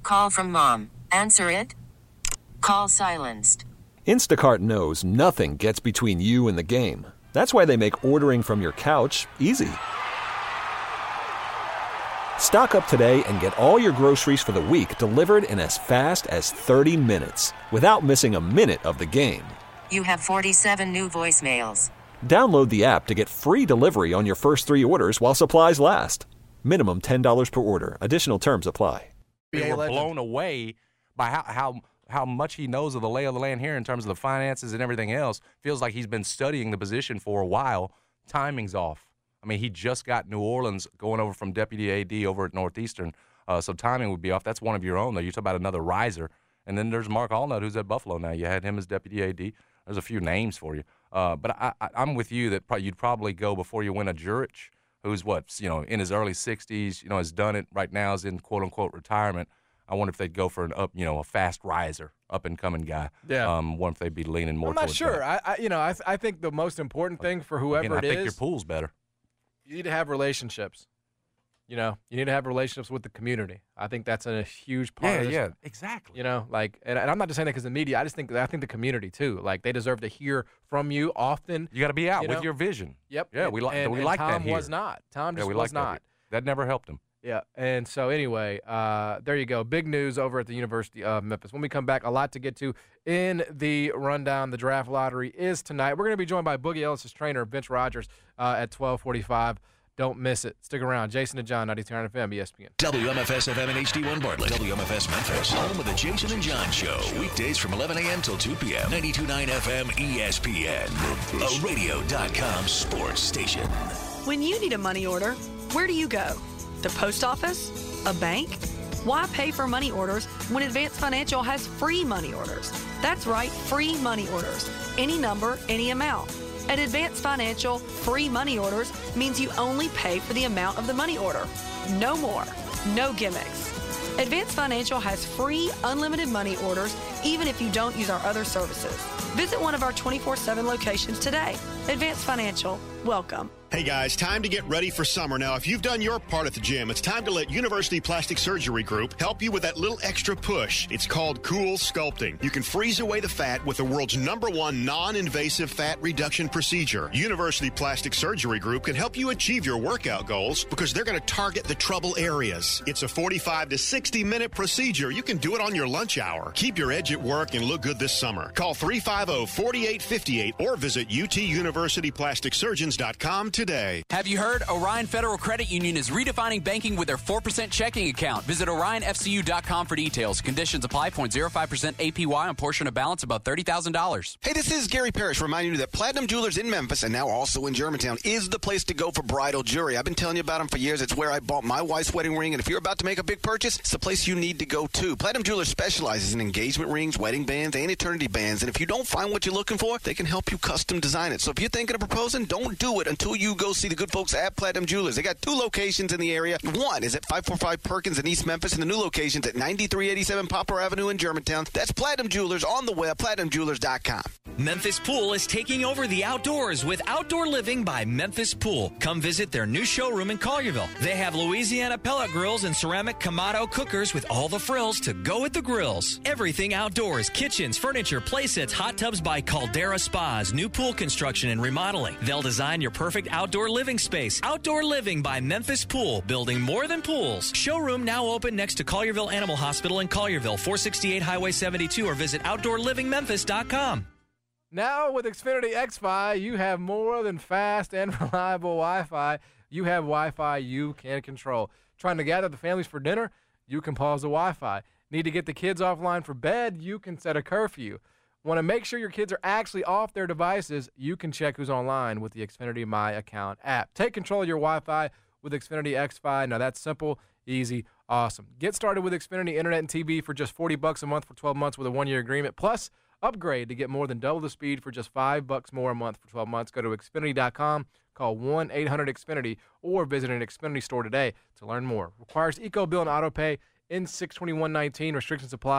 Call from mom. Answer it. Call silenced. Instacart knows nothing gets between you and the game. That's why they make ordering from your couch easy. Stock up today and get all your groceries for the week delivered in as fast as 30 minutes without missing a minute of the game. You have 47 new voicemails. Download the app to get free delivery on your first 3 orders while supplies last. Minimum $10 per order. Additional terms apply. We were blown away by how much he knows of the lay of the land here in terms of the finances and everything else. Feels like he's been studying the position for a while. Timing's off. I mean, he just got New Orleans going over from deputy AD over at Northeastern, so timing would be off. That's one of your own, though. You talk about another riser. And then there's Mark Allnut, who's at Buffalo now. You had him as deputy AD. There's a few names for you. But I'm with you that you'd probably go before you win a Jurich, who's in his early 60s, has done it right now, is in quote-unquote retirement. I wonder if they'd go for a fast riser, up-and-coming guy. Yeah. Wonder if they'd be leaning more I'm not towards sure. that. I think the most important thing for whoever I think your pool's better. You need to have relationships. You need to have relationships with the community. I think that's a huge part of this. Yeah, exactly. And I'm not just saying that because the media. I think the community too. Like, they deserve to hear from you often. You got to be out with your vision. Yep. Yeah, we like that Tom here. was not. Tom just was not. That never helped him. Yeah, and so anyway, there you go. Big news over at the University of Memphis. When we come back, a lot to get to in the rundown. The draft lottery is tonight. We're going to be joined by Boogie Ellis' trainer, Vince Rogers, at 12:45. Don't miss it. Stick around. Jason and John, 92.9 FM, ESPN. WMFS FM and HD1 Bartlett. WMFS Memphis, home of the Jason and John Show. Weekdays from 11 a.m. till 2 p.m. 92.9 FM, ESPN. A radio.com sports station. When you need a money order, where do you go? The post office? A bank? Why pay for money orders when Advance Financial has free money orders? That's right, free money orders. Any number, any amount. At Advance Financial, free money orders means you only pay for the amount of the money order. No more. No gimmicks. Advance Financial has free, unlimited money orders even if you don't use our other services. Visit one of our 24/7 locations today. Advance Financial. Welcome. Hey guys, time to get ready for summer. Now, if you've done your part at the gym, it's time to let University Plastic Surgery Group help you with that little extra push. It's called Cool Sculpting. You can freeze away the fat with the world's #1 non-invasive fat reduction procedure. University Plastic Surgery Group can help you achieve your workout goals because they're going to target the trouble areas. It's a 45 to 60-minute procedure. You can do it on your lunch hour. Keep your edge at work and look good this summer. Call 350-4858 or visit utuniversityplasticsurgeons.com today. Have you heard? Orion Federal Credit Union is redefining banking with their 4% checking account. Visit orionfcu.com for details. Conditions apply. 0.05% APY on portion of balance above $30,000. Hey, this is Gary Parrish reminding you that Platinum Jewelers in Memphis and now also in Germantown is the place to go for bridal jewelry. I've been telling you about them for years. It's where I bought my wife's wedding ring, and if you're about to make a big purchase, it's the place you need to go to. Platinum Jewelers specializes in engagement rings, wedding bands, and eternity bands, and if you don't find what you're looking for, they can help you custom design it. So if you're thinking of proposing, don't do it until you go see the good folks at Platinum Jewelers. They got 2 locations in the area. One is at 545 Perkins in East Memphis, and the new location's at 9387 Poplar Avenue in Germantown. That's Platinum Jewelers on the web, platinumjewelers.com. Memphis Pool is taking over the outdoors with Outdoor Living by Memphis Pool. Come visit their new showroom in Collierville. They have Louisiana pellet grills and ceramic Kamado cookers with all the frills to go with the grills. Everything outdoors, kitchens, furniture, playsets, hot tubs by Caldera Spas, new pool construction and remodeling. They'll design your perfect outdoor living space. Outdoor Living by Memphis Pool, building more than pools. Showroom now open next to Collierville Animal Hospital in Collierville, 468 Highway 72, or visit OutdoorLivingMemphis.com. Now with Xfinity XFi, you have more than fast and reliable Wi-Fi. You have Wi-Fi you can control. Trying to gather the families for dinner? You can pause the Wi-Fi. Need to get the kids offline for bed? You can set a curfew. Want to make sure your kids are actually off their devices? You can check who's online with the Xfinity My Account app. Take control of your Wi-Fi with Xfinity XFi. Now that's simple, easy, awesome. Get started with Xfinity Internet and TV for just $40 a month for 12 months with a 1-year agreement. Plus, upgrade to get more than double the speed for just $5 more a month for 12 months. Go to Xfinity.com, call 1-800-XFINITY, or visit an Xfinity store today to learn more. Requires EcoBill and AutoPay. In 6/21/19. Restrictions apply.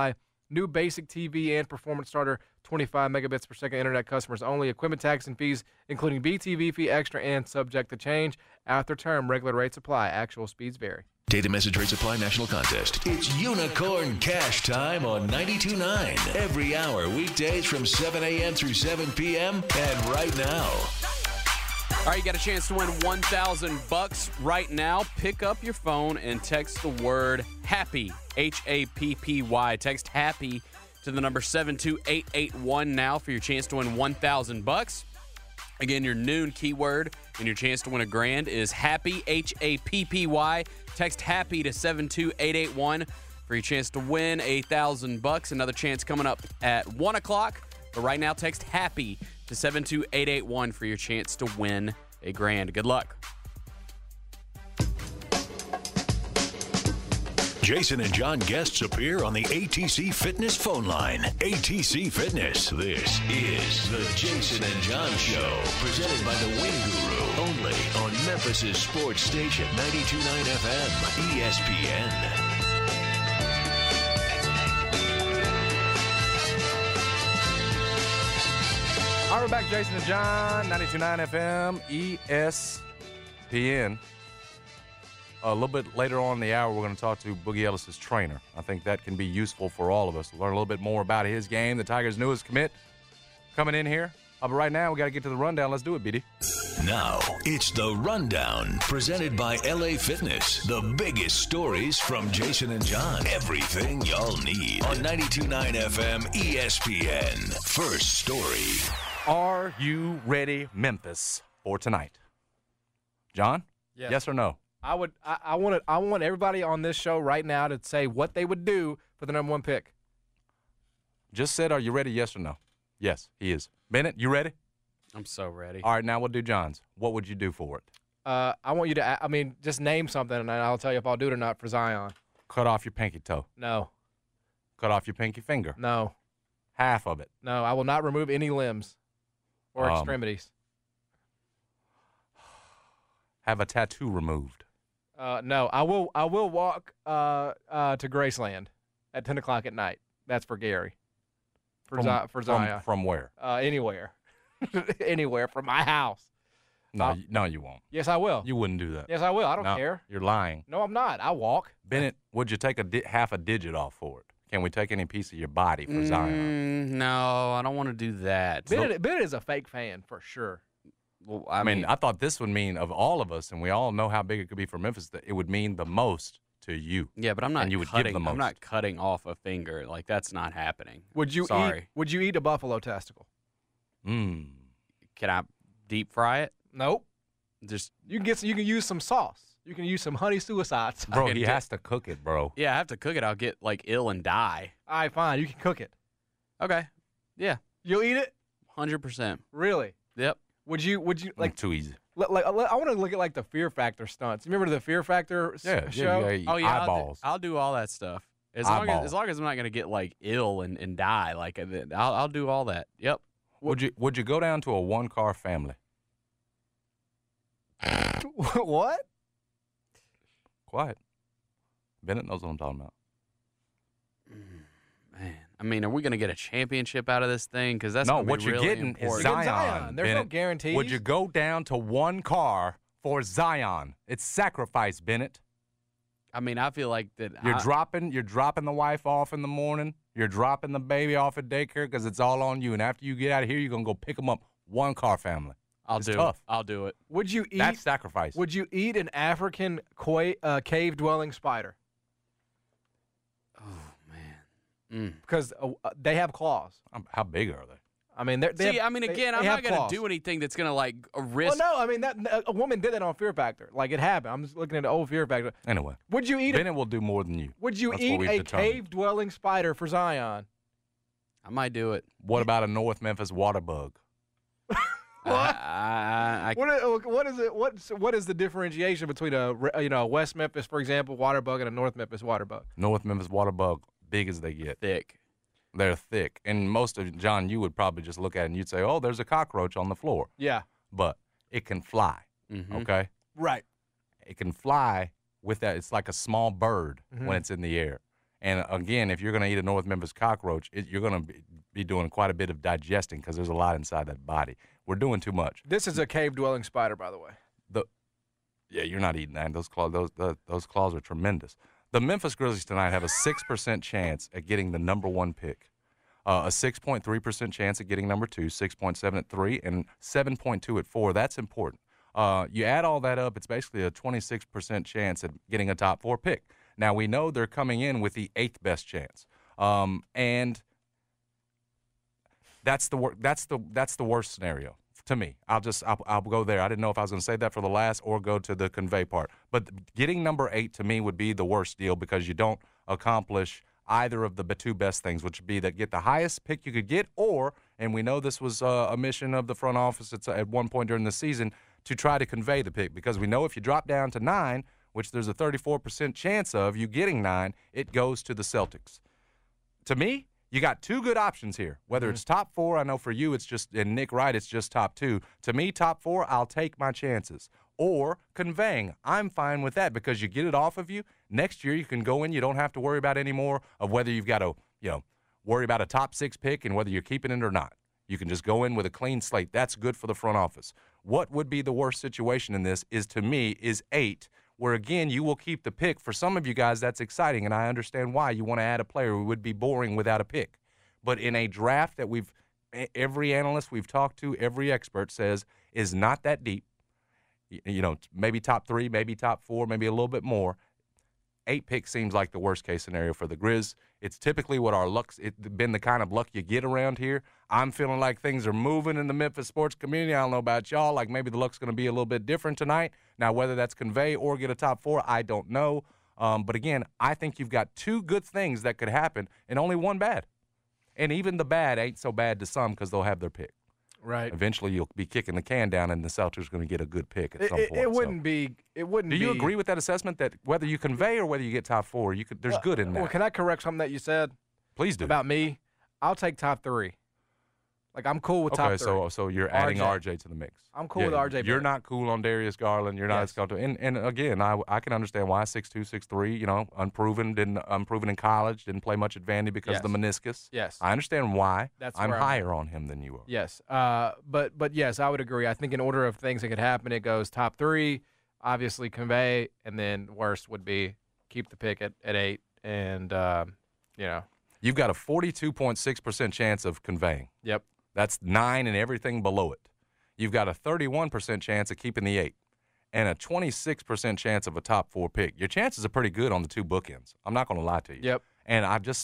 New basic TV and performance starter, 25 megabits per second internet customers only. Equipment tax and fees, including BTV fee extra and subject to change. After term, regular rates apply. Actual speeds vary. Data message rates apply. National contest. It's Unicorn Cash time on 92.9. Every hour, weekdays from 7 a.m. through 7 p.m. And right now. All right, you got a chance to win $1,000 right now. Pick up your phone and text the word HAPPY, H-A-P-P-Y. Text HAPPY to the number 72881 now for your chance to win $1,000. Again, your noon keyword and your chance to win $1,000 is HAPPY, H-A-P-P-Y. Text HAPPY to 72881 for your chance to win $1,000. Another chance coming up at 1 o'clock. But right now, text HAPPY to 72881 for your chance to win $1,000. Good luck. Jason and John guests appear on the ATC Fitness phone line. ATC Fitness. This is the Jason and John Show, presented by the Wing Guru, only on Memphis' sports station, 92.9 FM, ESPN. All right, we're back, Jason and John, 92.9 FM, ESPN. A little bit later on in the hour, we're going to talk to Boogie Ellis's trainer. I think that can be useful for all of us to learn a little bit more about his game. The Tigers' newest commit coming in here. But right now, we got to get to the rundown. Let's do it, BD. Now, it's the Rundown, presented by LA Fitness. The biggest stories from Jason and John. Everything y'all need on 92.9 FM, ESPN. First story. Are you ready, Memphis, for tonight? John? Yes or no? I want everybody on this show right now to say what they would do for the number 1 pick. Just said, are you ready, yes or no? Yes, he is. Bennett, you ready? I'm so ready. All right, now we'll do John's. What would you do for it? I want you to, just name something, and I'll tell you if I'll do it or not for Zion. Cut off your pinky toe. No. Cut off your pinky finger. No. Half of it. No, I will not remove any limbs or extremities. Have a tattoo removed. No, I will walk to Graceland at 10 o'clock at night. That's for Gary. For Zion. From where? Anywhere. Anywhere from my house. No, you won't. Yes, I will. You wouldn't do that. Yes, I will. I don't care. You're lying. No, I'm not. I walk. Bennett, would you take half a digit off for it? Can we take any piece of your body for Zion? No, I don't want to do that. Bennett is a fake fan for sure. Well, I mean, I thought this would mean of all of us, and we all know how big it could be for Memphis, that it would mean the most to you. Yeah, but I'm not. And you would cutting, give the most. I'm not cutting off a finger. Like, that's not happening. Would you eat a buffalo testicle? Can I deep fry it? Nope. Just you can use some sauce. You can use some honey suicide sauce. Bro, he has to cook it, bro. Yeah, I have to cook it. I'll get ill and die. All right, fine. You can cook it. Okay. Yeah. You'll eat it? 100%. Really? Yep. Would you too easy. I want to look at the Fear Factor stunts. You remember the Fear Factor show? Yeah, oh yeah, eyeballs. I'll do all that stuff. As long as I'm not gonna get ill and die, I'll do all that. Yep. Would you go down to a 1-car family? What? Quiet. Bennett knows what I'm talking about. Man, I mean, are we going to get a championship out of this thing? Because that's what be you're really getting important. is Zion. There's Bennett. no guarantees. Would you go down to 1 car for Zion? It's sacrifice, Bennett. I mean, I feel like that. You're dropping the wife off in the morning. You're dropping the baby off at daycare because it's all on you. And after you get out of here, you're gonna go pick them up. 1-car family. It's tough. I'll do it. Would you eat? That's sacrifice. Would you eat an African cave-dwelling spider? Oh man. Because they have claws. How big are they? I mean, I'm not going to do anything that's going to risk. Well, no, I mean, a woman did that on Fear Factor. It happened. I'm just looking at the old Fear Factor. Anyway. Would you eat Bennett will do more than you. Would you eat a cave-dwelling spider for Zion? I might do it. What about a North Memphis water bug? What? What is it? What is the differentiation between a West Memphis, for example, water bug and a North Memphis water bug? North Memphis water bug, big as they get. Thick. They're thick. And most of, John, you would probably just look at it and you'd say, oh, there's a cockroach on the floor. Yeah. But it can fly, okay? Right. It can fly with that. It's like a small bird when it's in the air. And, again, if you're going to eat a North Memphis cockroach, you're going to be doing quite a bit of digesting because there's a lot inside that body. We're doing too much. This is a cave-dwelling spider, by the way. Yeah, you're not eating that. Those claws are tremendous. The Memphis Grizzlies tonight have a 6% chance at getting the number 1 pick, a 6.3% chance at getting number 2, 6.7 at 3, and 7.2 at 4. That's important. You add all that up, it's basically a 26% chance at getting a top 4 pick. Now, we know they're coming in with the 8th best chance, and that's the worst scenario. To me, I'll go there. I didn't know if I was going to say that for the last or go to the convey part. But getting number 8 to me would be the worst deal because you don't accomplish either of the 2 best things, which would be that get the highest pick you could get, or, and we know this was a mission of the front office at one point during the season, to try to convey the pick, because we know if you drop down to 9, which there's a 34% chance of you getting 9, it goes to the Celtics. To me, you got 2 good options here. Whether it's top 4, I know for you it's just, and Nick Wright, it's just top 2. To me, top 4, I'll take my chances. Or conveying, I'm fine with that because you get it off of you. Next year you can go in. You don't have to worry about any more of whether you've got to, worry about a top 6 pick and whether you're keeping it or not. You can just go in with a clean slate. That's good for the front office. What would be the worst situation in this is, to me, is 8, where, again, you will keep the pick. For some of you guys, that's exciting, and I understand why. You want to add a player who would be boring without a pick. But in a draft that every analyst we've talked to, every expert says is not that deep, maybe top 3, maybe top 4, maybe a little bit more, 8 picks seems like the worst-case scenario for the Grizz. It's typically what it's been the kind of luck you get around here. I'm feeling like things are moving in the Memphis sports community. I don't know about y'all. Like maybe the luck's going to be a little bit different tonight. Now, whether that's convey or get a top 4, I don't know. But, again, I think you've got 2 good things that could happen and only 1 bad. And even the bad ain't so bad to some because they'll have their pick. Right. Eventually, you'll be kicking the can down, and the Celtics are going to get a good pick at some point. It wouldn't be. Do you agree with that assessment that whether you convey or whether you get top 4, there's good in that? Well, can I correct something that you said? Please do. About me, I'll take top 3. Like, I'm cool with top 3. Okay, so you're adding RJ to the mix. I'm cool with RJ. You're not cool on Darius Garland. You're not as comfortable. And again, I can understand why 6'2", 6'3", unproven in college, didn't play much at Vandy because of the meniscus. Yes. I understand why. I'm higher on him than you are. Yes. But yes, I would agree. I think in order of things that could happen, it goes top 3, obviously convey, and then worst would be keep the pick at 8, and You've got a 42.6% chance of conveying. Yep. That's 9 and everything below it. You've got a 31% chance of keeping the 8 and a 26% chance of a top 4 pick. Your chances are pretty good on the 2 bookends. I'm not going to lie to you. Yep. And I just,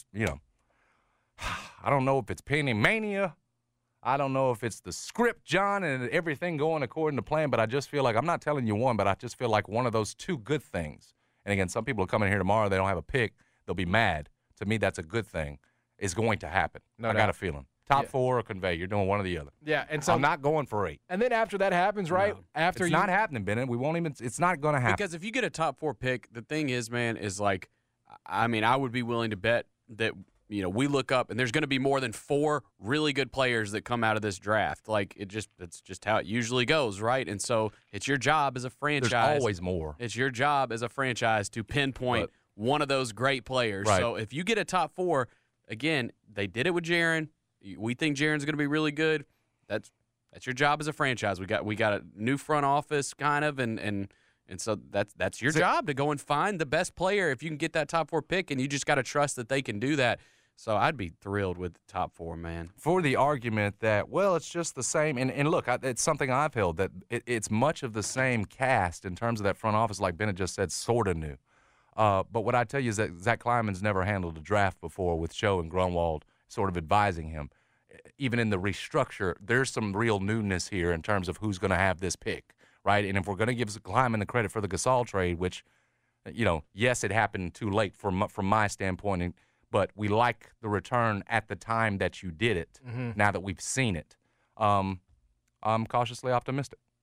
I don't know if it's Penny Mania. I don't know if it's the script, John, and everything going according to plan, but I just feel like, I'm not telling you one, but I just feel like one of those 2 good things. And again, some people will come in here tomorrow, they don't have a pick, they'll be mad. To me, that's a good thing. Is going to happen. I got a feeling. Top 4 or convey. You're doing one or the other. Yeah, and so I'm not going for 8. And then after that happens, right? No. It's not happening, Bennett. We won't even. It's not going to happen. Because if you get a top 4 pick, the thing is, man, is like, I mean, I would be willing to bet that we look up and there's going to be more than 4 really good players that come out of this draft. Like it's just how it usually goes, right? And so it's your job as a franchise. There's always more. It's your job as a franchise to pinpoint one of those great players. Right. So if you get a top 4, again, they did it with Jaren. We think Jaren's going to be really good. That's your job as a franchise. We got a new front office kind of, and so that's your job to go and find the best player if you can get that top 4 pick, and you just got to trust that they can do that. So I'd be thrilled with the top 4, man. For the argument that, well, it's just the same, and look, it's something I've held, that it's much of the same cast in terms of that front office, like Bennett just said, sort of new. But what I tell you is that Zach Kleiman's never handled a draft before with Cho and Grunwald sort of advising him. Even in the restructure, there's some real newness here in terms of who's going to have this pick, right? And if we're going to give Kleiman the credit for the Gasol trade, which, yes, it happened too late from my standpoint, but we like the return at the time that you did it, now that we've seen it. I'm cautiously optimistic.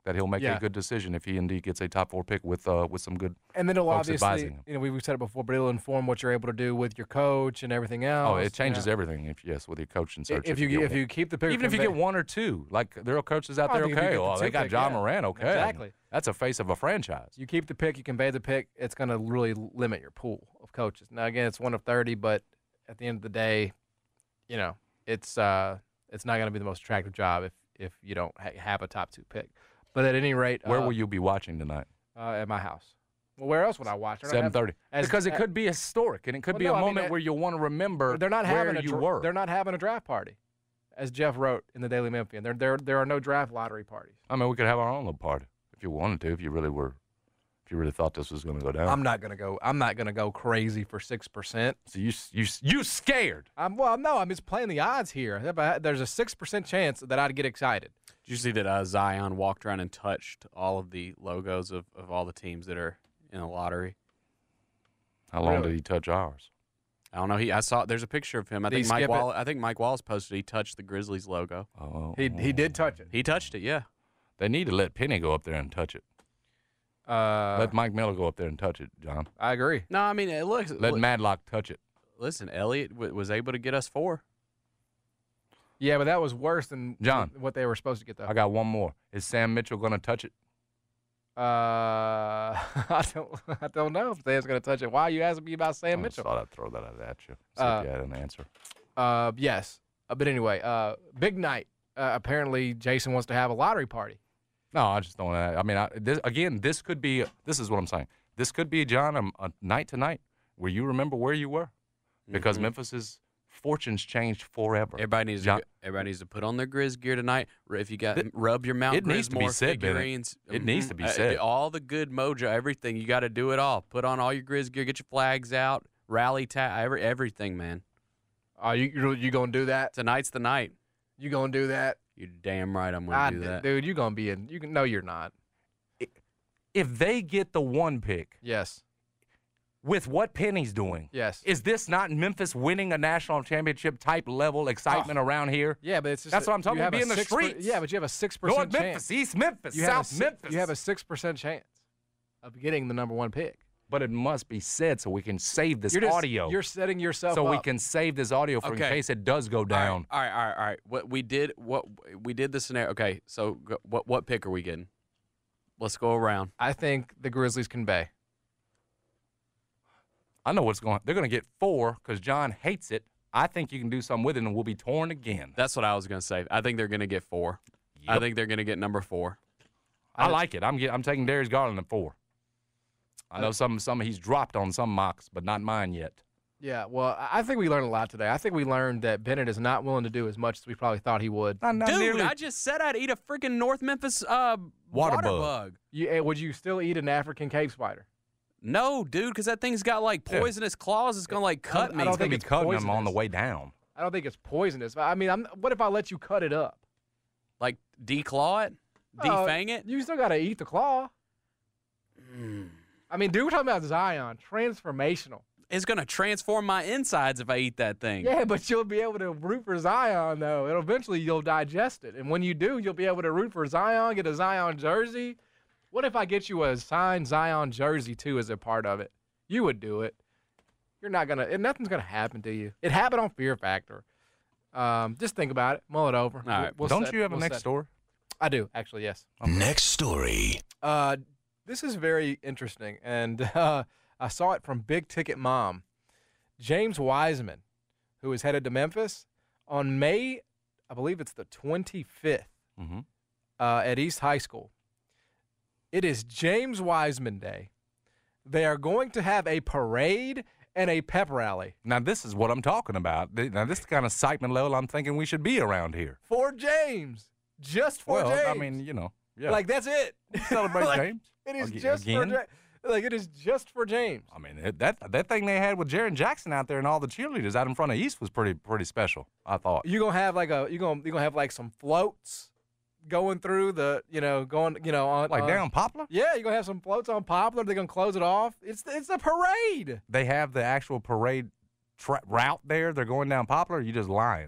that he'll make Yeah. a good decision if he indeed gets a top 4 pick with some good. And then it'll folks obviously, advising him. we've said it before, but it'll inform what you're able to do with your coach and everything else. Oh, it changes everything with your coaching search. If you keep the pick, even if you get 1 or 2, like there are coaches out I there. think if you Okay, get the well they 2 got pick, John yeah. Moran. Okay, Exactly. That's a face of a franchise. You keep the pick, you convey the pick. It's going to really limit your pool of coaches. Now again, it's 1 of 30, but at the end of the day, it's not going to be the most attractive job if you don't have a top 2 pick. But at any rate, Where will you be watching tonight? At my house. Well, where else would I watch? 7:30. Because it could be historic, and it could be a moment where you'll want to remember they're not having where you were. They're not having a draft party, as Jeff wrote in the Daily Memphian. There are no draft lottery parties. I mean, we could have our own little party if you wanted to, if you really thought this was going to go down. I'm not gonna go crazy for 6%. So you scared? I'm just playing the odds here. There's a 6% chance that I'd get excited. Did you see that Zion walked around and touched all of the logos of all the teams that are in the lottery? How long did he touch ours? I don't know. I saw there's a picture of him. I think Mike Wallace posted he touched the Grizzlies logo. Oh, he did touch it. He touched it. Yeah. They need to let Penny go up there and touch it. Let Mike Miller go up there and touch it, John. I agree. No, I mean it looks. Let Madlock touch it. Listen, Elliott was able to get us 4. Yeah, but that was worse than John, what they were supposed to get, though. I got one more. Is Sam Mitchell going to touch it? I don't know if Sam's going to touch it. Why are you asking me about Sam Mitchell? I thought I'd throw that out at you. See if you had an answer. Yes. But anyway, big night. Apparently, Jason wants to have a lottery party. No, I just don't. I mean, this could be. This is what I'm saying. This could be, John, a night tonight where you remember where you were, because Memphis's fortunes changed forever. Everybody needs to put on their Grizz gear tonight. If you got rub your Mount Grismore figurines. It needs to be said. All the good mojo, everything. You got to do it all. Put on all your Grizz gear. Get your flags out. Rally everything, man. You gonna do that? Tonight's the night. You gonna do that? You're damn right. I'm gonna do that, dude. You gonna be in? No, you're not. If they get the 1 pick, yes. With what Penny's doing, yes. Is this not Memphis winning a national championship type level excitement around here? Yeah, but it's just that's what I'm talking about. Be in the streets. Yeah, but you have a 6% North chance. Memphis, East Memphis, South Memphis. You have a 6% chance of getting the number 1 pick. But it must be said so we can save this audio. You're setting yourself up. So we can save this audio in case it does go down. All right. What we did the scenario. Okay, so what pick are we getting? Let's go around. I think the Grizzlies convey. I know what's going on. They're going to get 4 because John hates it. I think you can do something with it and we'll be torn again. That's what I was going to say. I think they're going to get 4. Yep. I think they're going to get number 4. I like it. I'm taking Darius Garland at 4. I know some he's dropped on some mocks, but not mine yet. Yeah, well, I think we learned a lot today. I think we learned that Bennett is not willing to do as much as we probably thought he would. Dude, I just said I'd eat a freaking North Memphis water bug. Would you still eat an African cave spider? No, dude, because that thing's got like poisonous claws. It's gonna cut me. I don't think it's cutting them on the way down. I don't think it's poisonous. I mean, what if I let you cut it up? Like declaw it, defang it. You still gotta eat the claw. I mean, dude, we're talking about Zion, transformational. It's gonna transform my insides if I eat that thing. Yeah, but you'll be able to root for Zion though. Eventually, you'll digest it, and when you do, you'll be able to root for Zion, get a Zion jersey. What if I get you a signed Zion jersey too as a part of it? You would do it. You're not gonna, and nothing's gonna happen to you. It happened on Fear Factor. Just think about it, mull it over. All right. Don't you have a next story? I do actually. Yes. Next story. This is very interesting, and I saw it from Big Ticket Mom. James Wiseman, who is headed to Memphis on May, I believe it's the 25th, at East High School. It is James Wiseman Day. They are going to have a parade and a pep rally. Now, this is what I'm talking about. Now, this is the kind of excitement level I'm thinking we should be around here. For James. Just for James. I mean, yeah. Like, that's it. Celebrate James. It is just for James. Like, it is just for James. I mean, that thing they had with Jaren Jackson out there and all the cheerleaders out in front of East was pretty special, I thought. You're gonna have like some floats going through the, on like down Poplar? Yeah, you're gonna have some floats on Poplar. They're gonna close it off. It's a parade. They have the actual parade route there. They're going down Poplar. Or you just lying?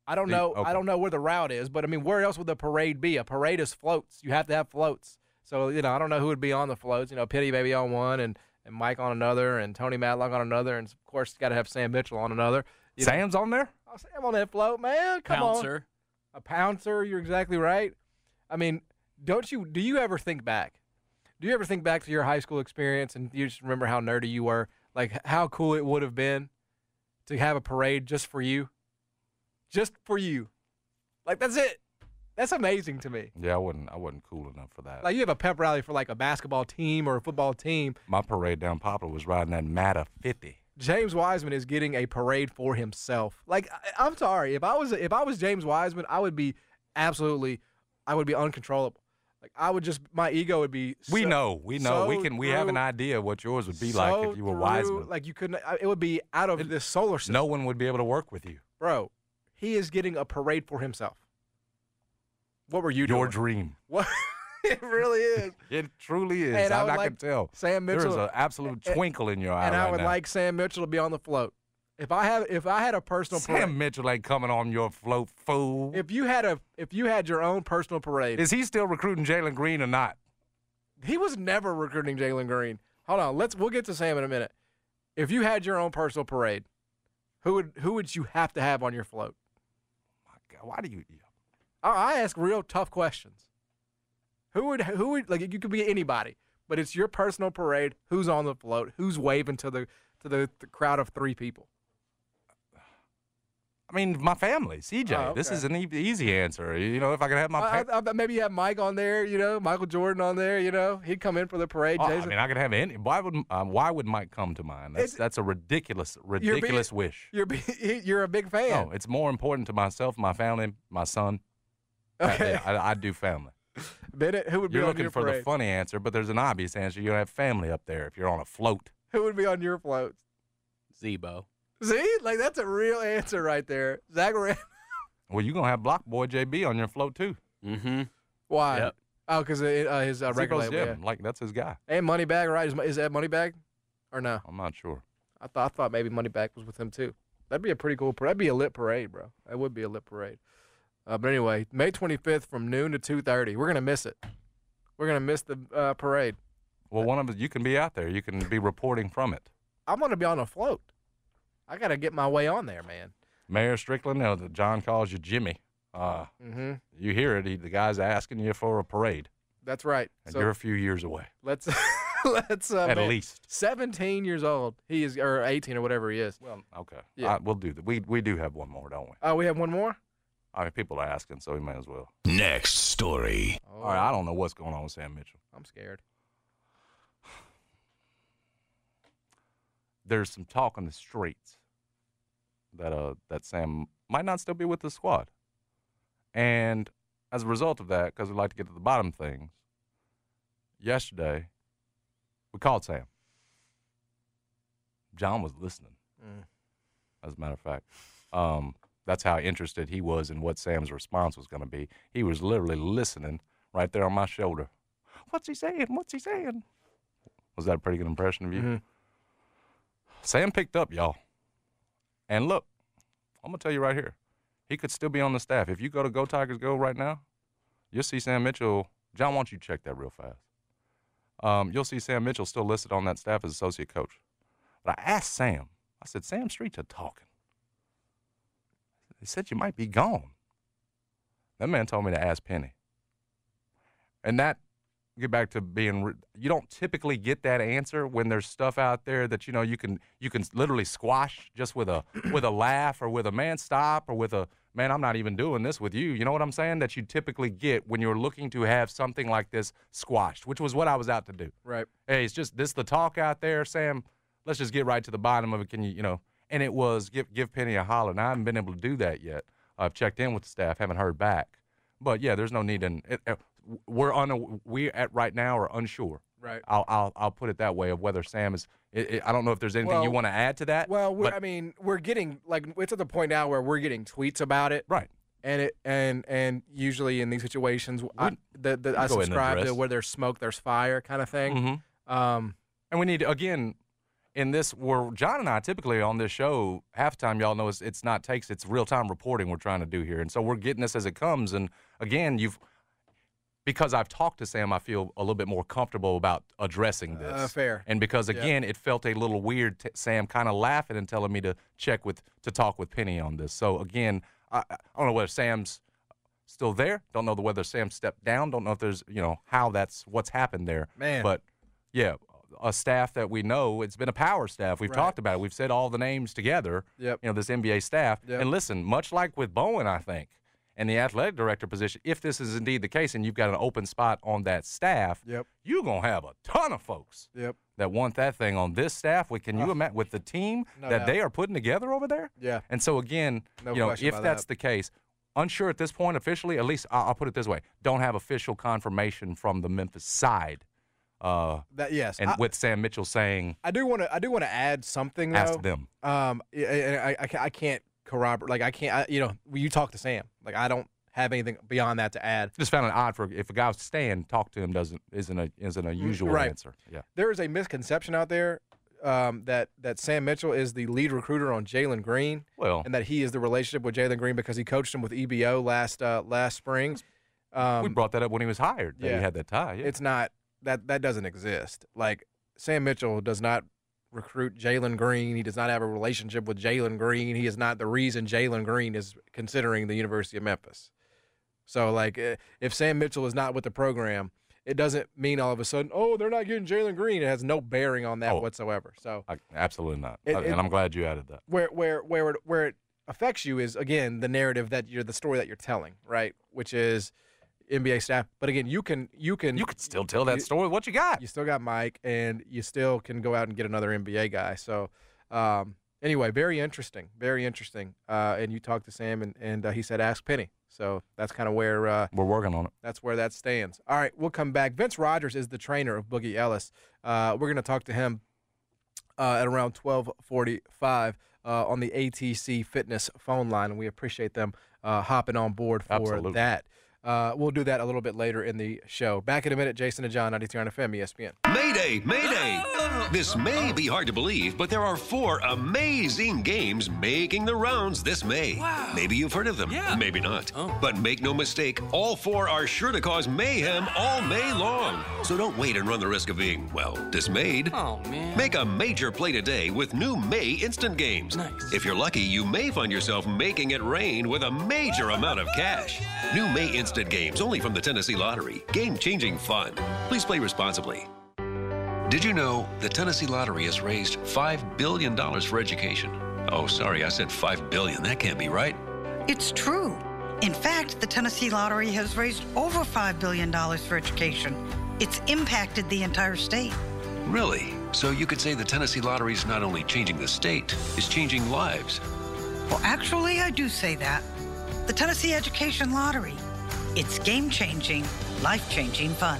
I don't know. I don't know where the route is, but I mean, where else would the parade be? A parade is floats. You have to have floats. So I don't know who would be on the floats. Pitty maybe on one, and Mike on another, and Tony Matlock on another, and of course, got to have Sam Mitchell on another. Sam's on there? Oh, Sam on that float, man. Come Pouncer. on. A pouncer. You're exactly right. I mean, do you ever think back? Do you ever think back to your high school experience and you just remember how nerdy you were? Like how cool it would have been to have a parade just for you? Just for you. Like that's it. That's amazing to me. Yeah, I wasn't cool enough for that. Like you have a pep rally for like a basketball team or a football team. My parade down Poplar was riding that Mata 50. James Wiseman is getting a parade for himself. Like I'm sorry, if I was James Wiseman, I would be uncontrollable. Like I would my ego would be. We know. We have an idea what yours would be like if you were Wiseman. Like you couldn't. It would be out of this solar system. No one would be able to work with you, bro. He is getting a parade for himself. What were you doing? Your dream. What? It really is. It truly is. And I can tell. Sam Mitchell. There's an absolute twinkle in your eye. And I would now. like Sam Mitchell to be on the float. If I had a personal Sam parade, Mitchell ain't coming on your float, fool. If you had your own personal parade, is he still recruiting Jalen Green or not? He was never recruiting Jalen Green. Hold on, we'll get to Sam in a minute. If you had your own personal parade, who would you have to have on your float? My God, why do you? I ask real tough questions. Who would like? You could be anybody, but it's your personal parade. Who's on the float? Who's waving to the crowd of 3 people? I mean, my family, CJ. Oh, okay. This is an easy answer. If I could have my maybe you have Mike on there, Michael Jordan on there, he'd come in for the parade. I mean, I could have any. Why would Mike come to mind? That's a ridiculous wish. You're a big fan. No, it's more important to myself, my family, my son. Okay. I do family. Bennett, who would be You're on your looking for parade? the funny answer, but there's an obvious answer. You don't have family up there if you're on a float. Who would be on your float? Zebo. See? Like, that's a real answer right there. Zach Randolph. Well, you're going to have Block Boy JB on your float, too. Mm-hmm. Why? Yep. Oh, because his record label, yeah. Like, that's his guy. And Moneybag, right? Is that Moneybag? Or no? I'm not sure. I thought maybe Moneybag was with him, too. That'd be a pretty cool parade. That'd be a lit parade, bro. That would be a lit parade. But anyway, May 25th from noon to 2:30. We're going to miss it. We're going to miss the parade. Well, you can be out there. You can be reporting from it. I'm going to be on a float. I got to get my way on there, man. Mayor Strickland, John calls you Jimmy. You hear it. The guy's asking you for a parade. That's right. And you're a few years away. Let's at least 17 years old. He is, or 18 or whatever he is. Well, okay. Yeah. We'll do that. We do have one more, don't we? Oh, we have one more? I mean, people are asking, so we may as well. Next story. All right, I don't know what's going on with Sam Mitchell. I'm scared. There's some talk on the streets that Sam might not still be with the squad. And as a result of that, because we like to get to the bottom of things, yesterday we called Sam. John was listening, as a matter of fact. That's how interested he was in what Sam's response was going to be. He was literally listening right there on my shoulder. What's he saying? What's he saying? Was that a pretty good impression of you? Mm-hmm. Sam picked up, y'all. And look, I'm going to tell you right here. He could still be on the staff. If you go to Go Tigers Go right now, you'll see Sam Mitchell. John, why don't you check that real fast? You'll see Sam Mitchell still listed on that staff as associate coach. But I asked Sam, I said, Sam, streets are talking. He said you might be gone. That man told me to ask Penny. And that, get back to being, you don't typically get that answer when there's stuff out there that, you can literally squash just with a laugh or with a man stop or with a, man, I'm not even doing this with you. You know what I'm saying? That you typically get when you're looking to have something like this squashed, which was what I was out to do. Right. Hey, it's just this the talk out there, Sam. Let's just get right to the bottom of it. Can you, And it was give Penny a holler. Now, I haven't been able to do that yet. I've checked in with the staff, haven't heard back. But, yeah, there's no need in it. We right now are unsure. Right. I'll put it that way of whether Sam is. I don't know if there's anything you want to add to that. Well, we're getting it's at the point now where we're getting tweets about it. Right. And usually in these situations, I subscribe to where there's smoke, there's fire kind of thing. Mm-hmm. And we need again. in this, where John and I typically on this show, half the time y'all know it's not takes, it's real-time reporting we're trying to do here. And so we're getting this as it comes. And, again, because I've talked to Sam, I feel a little bit more comfortable about addressing this. Fair. And because, again, it felt a little weird, Sam kind of laughing and telling me to talk with Penny on this. So, again, I don't know whether Sam's still there. Don't know whether Sam stepped down. Don't know if there's, what's happened there. Man. But, yeah, a staff that we know, it's been a power staff. We've talked about it. We've said all the names together, this NBA staff. Yep. And listen, much like with Bowen, I think, and the athletic director position, if this is indeed the case and you've got an open spot on that staff, you're going to have a ton of folks that want that thing on this staff. Can you imagine with the team they are putting together over there? Yeah. And so, again, if that's the case, unsure at this point officially, at least I'll put it this way, don't have official confirmation from the Memphis side. With Sam Mitchell saying, I do want to add something though. Ask them. I can't corroborate. Like I can't. You talk to Sam. Like I don't have anything beyond that to add. Just found it odd if a guy was staying, talk to him isn't a usual answer. Yeah. There is a misconception out there that Sam Mitchell is the lead recruiter on Jalen Green. Well, and that he is the relationship with Jalen Green because he coached him with EBO last spring. We brought that up when he was hired. That he had that tie. Yeah. It's not. That doesn't exist. Like, Sam Mitchell does not recruit Jalen Green. He does not have a relationship with Jalen Green. He is not the reason Jalen Green is considering the University of Memphis. So, like, if Sam Mitchell is not with the program, it doesn't mean all of a sudden, they're not getting Jalen Green. It has no bearing on that whatsoever. So, absolutely not. And I'm glad you added that. Where it affects you is, again, the narrative the story that you're telling, right? Which is NBA staff, but again, you can still tell that story. What you got? You still got Mike, and you still can go out and get another NBA guy. So, anyway, very interesting. And you talked to Sam, and he said, "Ask Penny." So that's kind of where we're working on it. That's where that stands. All right, we'll come back. Vince Rogers is the trainer of Boogie Ellis. We're going to talk to him at around 12:45 on the ATC Fitness phone line, and we appreciate them hopping on board for that. We'll do that a little bit later in the show. Back in a minute, Jason and John, 92.9 FM, ESPN. Mayday, Mayday! This may be hard to believe, but there are 4 amazing games making the rounds this May. Wow. Maybe you've heard of them, maybe not. But make no mistake, all 4 are sure to cause mayhem all May long. So don't wait and run the risk of being, dismayed. Oh, man. Make a major play today with new May Instant Games. Nice. If you're lucky, you may find yourself making it rain with a major amount of cash. New May Instant Games, only from the Tennessee Lottery. Game-changing fun. Please play responsibly. Did you know the Tennessee Lottery has raised $5 billion for education? Oh, sorry, I said $5 billion. That can't be right. It's true. In fact, the Tennessee Lottery has raised over $5 billion for education. It's impacted the entire state. Really? So you could say the Tennessee Lottery is not only changing the state, it's changing lives. Well, actually, I do say that. The Tennessee Education Lottery. It's game-changing, life-changing fun.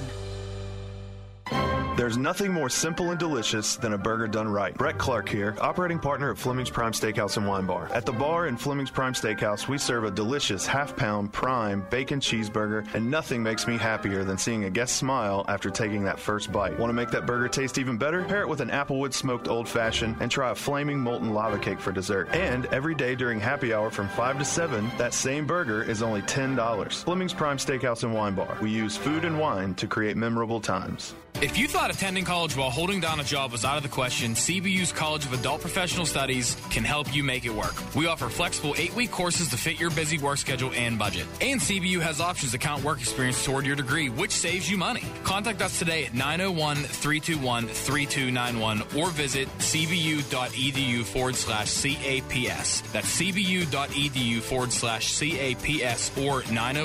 There's nothing more simple and delicious than a burger done right. Brett Clark here, operating partner at Fleming's Prime Steakhouse and Wine Bar. At the bar in Fleming's Prime Steakhouse, we serve a delicious half-pound prime bacon cheeseburger, and nothing makes me happier than seeing a guest smile after taking that first bite. Want to make that burger taste even better? Pair it with an Applewood smoked old-fashioned and try a flaming molten lava cake for dessert. And every day during happy hour from 5 to 7, that same burger is only $10. Fleming's Prime Steakhouse and Wine Bar. We use food and wine to create memorable times. If you thought attending college while holding down a job was out of the question, CBU's College of Adult Professional Studies can help you make it work. We offer flexible 8-week courses to fit your busy work schedule and budget. And CBU has options to count work experience toward your degree, which saves you money. Contact us today at 901-321-3291 or visit cbu.edu/CAPS. That's cbu.edu/CAPS or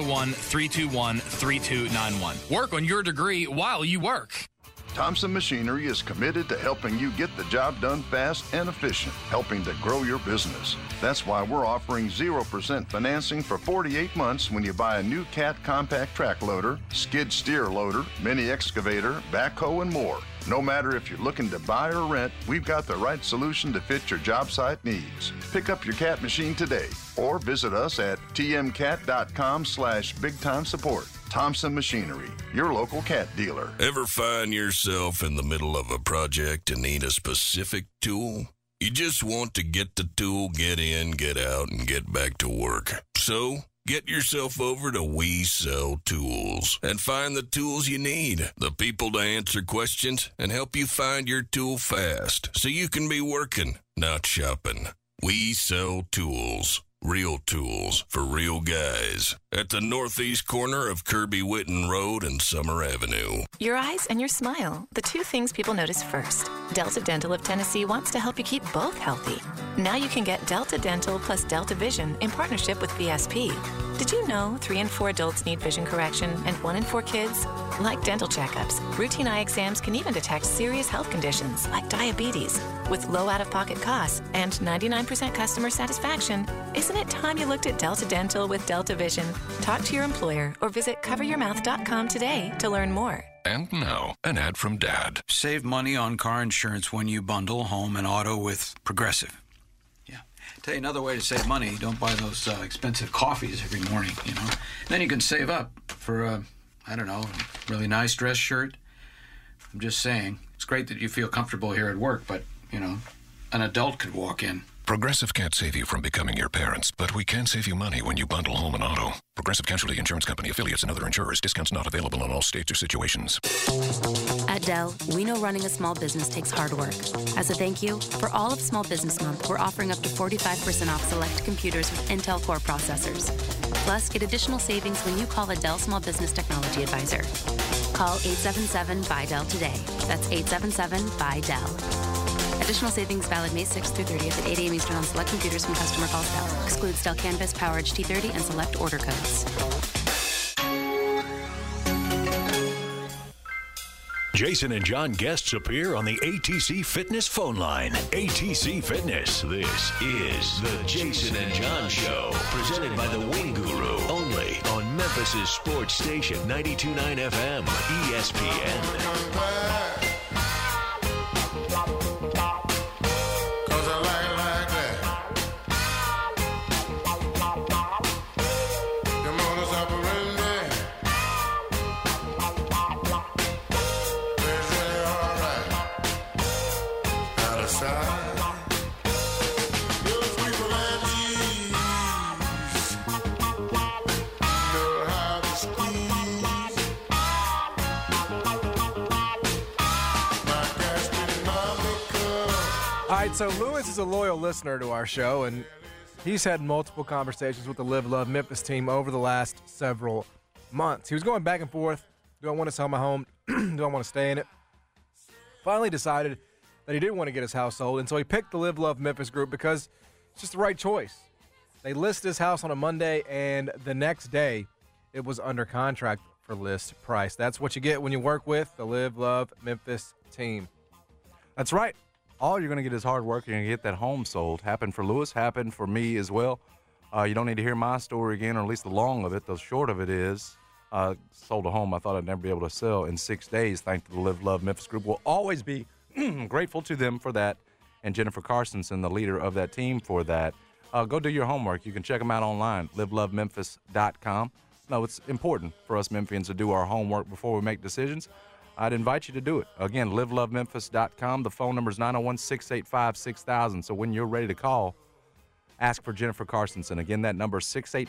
901-321-3291. Work on your degree while you work. Thompson Machinery is committed to helping you get the job done fast and efficient, helping to grow your business. That's why we're offering 0% financing for 48 months when you buy a new Cat compact track loader, skid steer loader, mini excavator, backhoe, and more. No matter if you're looking to buy or rent, we've got the right solution to fit your job site needs. Pick up your cat machine today or visit us at tmcat.com/bigtimesupport. Thompson Machinery, your local cat dealer. Ever find yourself in the middle of a project and need a specific tool? You just want to get the tool, get in, get out, and get back to work. So, get yourself over to We Sell Tools and find the tools you need, the people to answer questions, and help you find your tool fast so you can be working, not shopping. We Sell Tools. Real tools for real guys. At the northeast corner of Kirby Whitten Road and Summer Avenue. Your eyes and your smile, the two things people notice first. Delta Dental of Tennessee wants to help you keep both healthy. Now you can get Delta Dental plus Delta Vision in partnership with VSP. Did you know 3 in 4 adults need vision correction and 1 in 4 kids? Like dental checkups, routine eye exams can even detect serious health conditions like diabetes. With low out-of-pocket costs and 99% customer satisfaction, isn't it time you looked at Delta Dental with Delta Vision? Talk to your employer or visit coveryourmouth.com today to learn more. And now, an ad from Dad. Save money on car insurance when you bundle home and auto with Progressive. Yeah. Tell you another way to save money, don't buy those expensive coffees every morning, you know. Then you can save up for a really nice dress shirt. I'm just saying, it's great that you feel comfortable here at work, but, an adult could walk in. Progressive can't save you from becoming your parents, but we can save you money when you bundle home and auto. Progressive Casualty Insurance Company, affiliates, and other insurers. Discounts not available in all states or situations. At Dell, we know running a small business takes hard work. As a thank you, for all of Small Business Month, we're offering up to 45% off select computers with Intel Core processors. Plus, get additional savings when you call a Dell Small Business Technology Advisor. Call 877-BUY-DELL today. That's 877-BUY-DELL. Additional savings valid May 6th through 30th at 8 a.m. Eastern on select computers from customer calls Dell. Excludes Dell Canvas, PowerEdge T30, and select order codes. Jason and John guests appear on the ATC Fitness phone line. ATC Fitness. This is the Jason and John Show. Presented by the Wing Guru. Only on Memphis' sports station, 92.9 FM, ESPN. All right, so Lewis is a loyal listener to our show, and he's had multiple conversations with the Live Love Memphis team over the last several months. He was going back and forth. Do I want to sell my home? Do I want to stay in it? Finally decided that he didn't want to get his house sold, and so he picked the Live Love Memphis group because it's just the right choice. They listed his house on a Monday, and the next day it was under contract for list price. That's what you get when you work with the Live Love Memphis team. That's right. All you're going to get is hard work. You're going to get that home sold. Happened for Lewis, happened for me as well. You don't need to hear my story again, or at least the long of it. The short of it is, sold a home I thought I'd never be able to sell in 6 days, thanks to the Live Love Memphis group. We'll always be grateful to them for that, and Jennifer Carsonson, the leader of that team, for that. Go do your homework. You can check them out online, livelovememphis.com. No, it's important for us Memphians to do our homework before we make decisions. I'd invite you to do it. Again, livelovememphis.com. The phone number is 901-685-6000. So when you're ready to call, ask for Jennifer Carsonson. Again, that number is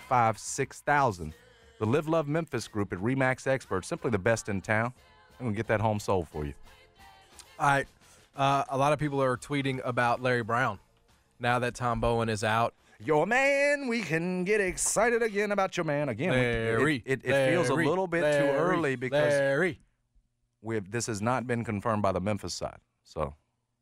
685-6000. The Live Love Memphis group at RE/MAX Experts, simply the best in town. I'm going to get that home sold for you. All right. A lot of people are tweeting about Larry Brown now that Tom Bowen is out. Your man, we can get excited again about your man. Again, Larry, it feels a little bit too early because Larry. This has not been confirmed by the Memphis side. So,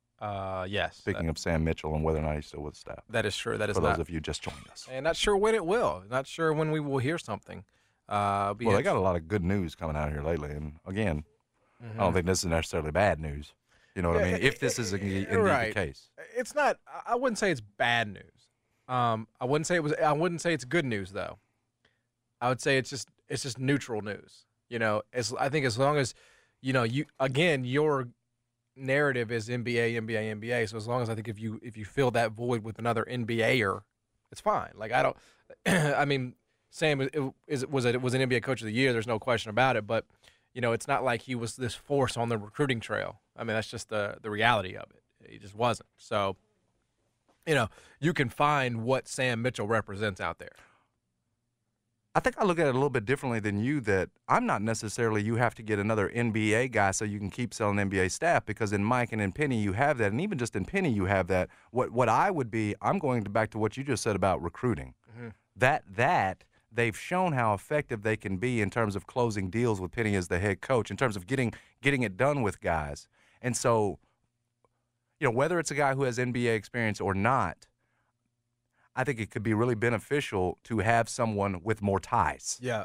yes. Speaking of Sam Mitchell and whether or not he's still with the staff. That is true. That is for not. those of you just joined us. And not sure when it will. Not sure when we will hear something. Well, they got a lot of good news coming out here lately. And, again, I don't think this is necessarily bad news. You know what I mean? If this is indeed the case. It's not. I wouldn't say it's bad news. I wouldn't say it's good news, though. I would say it's just neutral news. I think as long as, you're narrative is NBA. So as long as I think if you fill that void with another NBAer, it's fine. Like I don't. I mean, Sam was an NBA Coach of the Year. There's no question about it. But it's not like he was this force on the recruiting trail. I mean, that's just the reality of it. He just wasn't. So, you can find what Sam Mitchell represents out there. I think I look at it a little bit differently than you, that I'm not necessarily you have to get another NBA guy so you can keep selling NBA staff, because in Mike and in Penny you have that, and even just in Penny you have that. What I would be, I'm going back to what you just said about recruiting. Mm-hmm. That they've shown how effective they can be in terms of closing deals with Penny as the head coach, in terms of getting it done with guys. And so, whether it's a guy who has NBA experience or not, I think it could be really beneficial to have someone with more ties. Yeah.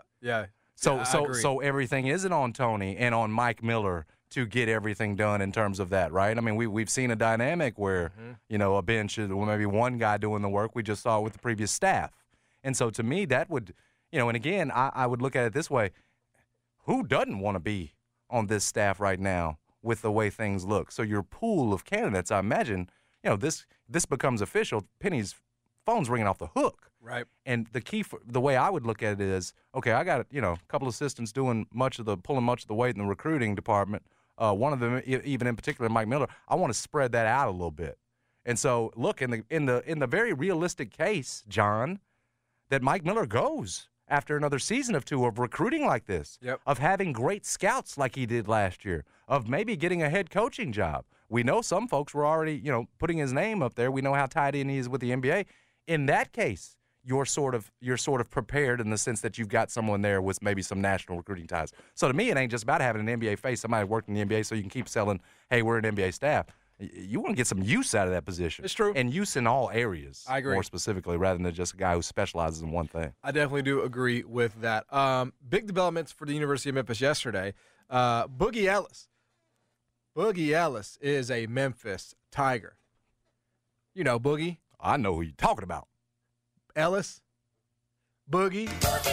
So everything isn't on Tony and on Mike Miller to get everything done in terms of that, right? I mean, we've seen a dynamic where, a bench is maybe one guy doing the work. We just saw it with the previous staff. And so to me, that would, and again, I would look at it this way. Who doesn't want to be on this staff right now with the way things look? So your pool of candidates, I imagine, this becomes official. Penny's phone's ringing off the hook. Right. And the key for the way I would look at it is, okay, I got a couple of assistants doing pulling much of the weight in the recruiting department. One of them, even in particular, Mike Miller. I want to spread that out a little bit. And so, look, in the very realistic case, John, that Mike Miller goes after another season of two of recruiting like this, of having great scouts like he did last year, of maybe getting a head coaching job. We know some folks were already, putting his name up there. We know how tied in he is with the NBA. In that case, you're sort of prepared in the sense that you've got someone there with maybe some national recruiting ties. So to me, it ain't just about having an NBA face, somebody working in the NBA so you can keep selling, hey, we're an NBA staff. You want to get some use out of that position. It's true. And use in all areas. I agree. More specifically, rather than just a guy who specializes in one thing. I definitely do agree with that. Big developments for the University of Memphis yesterday. Boogie Ellis. Boogie Ellis is a Memphis Tiger. You know Boogie. I know who you're talking about. Ellis, Boogie.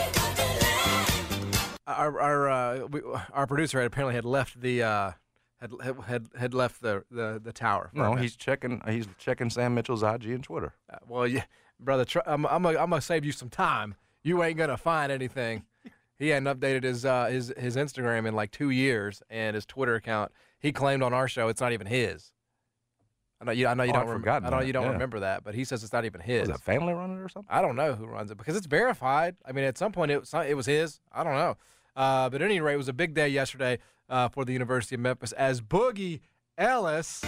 Our producer apparently had left the had left the tower. No, he's checking Sam Mitchell's IG and Twitter. Well, yeah, brother, I'm gonna save you some time. You ain't gonna find anything. He hadn't updated his Instagram in like 2 years, and his Twitter account. He claimed on our show it's not even his. I know you don't remember that, but he says it's not even his. Was that family run it or something? I don't know who runs it because it's verified. I mean, at some point it was his. I don't know. But at any rate, it was a big day yesterday for the University of Memphis as Boogie Ellis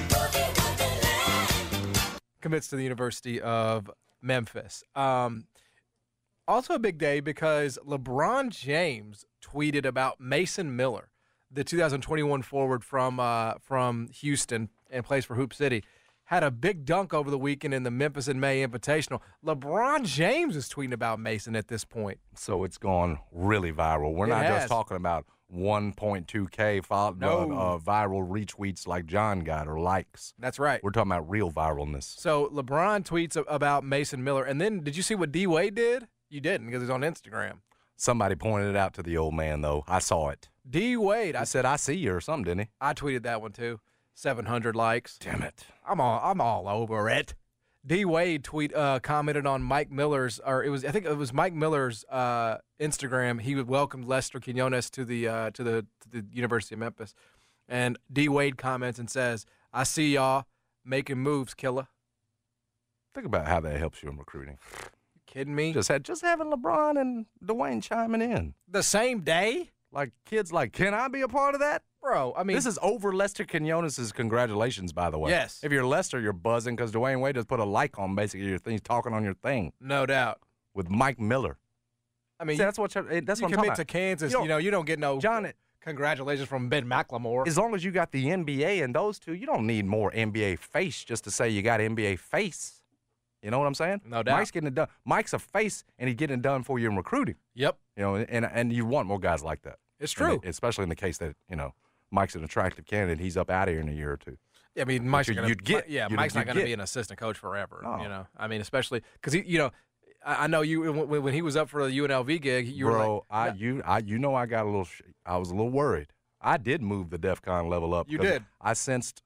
commits to the University of Memphis. Also a big day because LeBron James tweeted about Mason Miller, the 2021 forward from Houston and plays for Hoop City. Had a big dunk over the weekend in the Memphis in May Invitational. LeBron James is tweeting about Mason at this point. So it's gone really viral. We're not just talking about 1.2K viral retweets like John got or likes. That's right. We're talking about real viralness. So LeBron tweets about Mason Miller. And then did you see what D-Wade did? You didn't because he's on Instagram. Somebody pointed it out to the old man, though. I saw it. D-Wade. He said, I see you or something, didn't he? I tweeted that one, too. 700 likes. Damn it. I'm all over it. D-Wade commented on Mike Miller's, I think it was Mike Miller's Instagram. He would welcome Lester Quinones to the University of Memphis. And D-Wade comments and says, I see y'all making moves, killer. Think about how that helps you in recruiting. You kidding me? Just having LeBron and Dwayne chiming in. The same day? Like, kids can I be a part of that? Bro, I mean. This is over Lester Quinones' congratulations, by the way. Yes. If you're Lester, you're buzzing because Dwayne Wade just put a like on basically your thing. He's talking on your thing. No doubt. With Mike Miller. I mean, see, that's what I'm talking about. You commit to Kansas, you don't get no congratulations from Ben McLemore. As long as you got the NBA and those two, you don't need more NBA face just to say you got NBA face. You know what I'm saying? No doubt. Mike's getting it done. Mike's a face, and he's getting it done for you in recruiting. Yep. And you want more guys like that. It's true. Especially in the case that, Mike's an attractive candidate. He's up out of here in a year or two. Yeah, I mean, Mike's not going to be an assistant coach forever. No. I mean, especially because I know you when he was up for the UNLV gig. You were like, I got a little. I was a little worried. I did move the DEF CON level up. You did. I sensed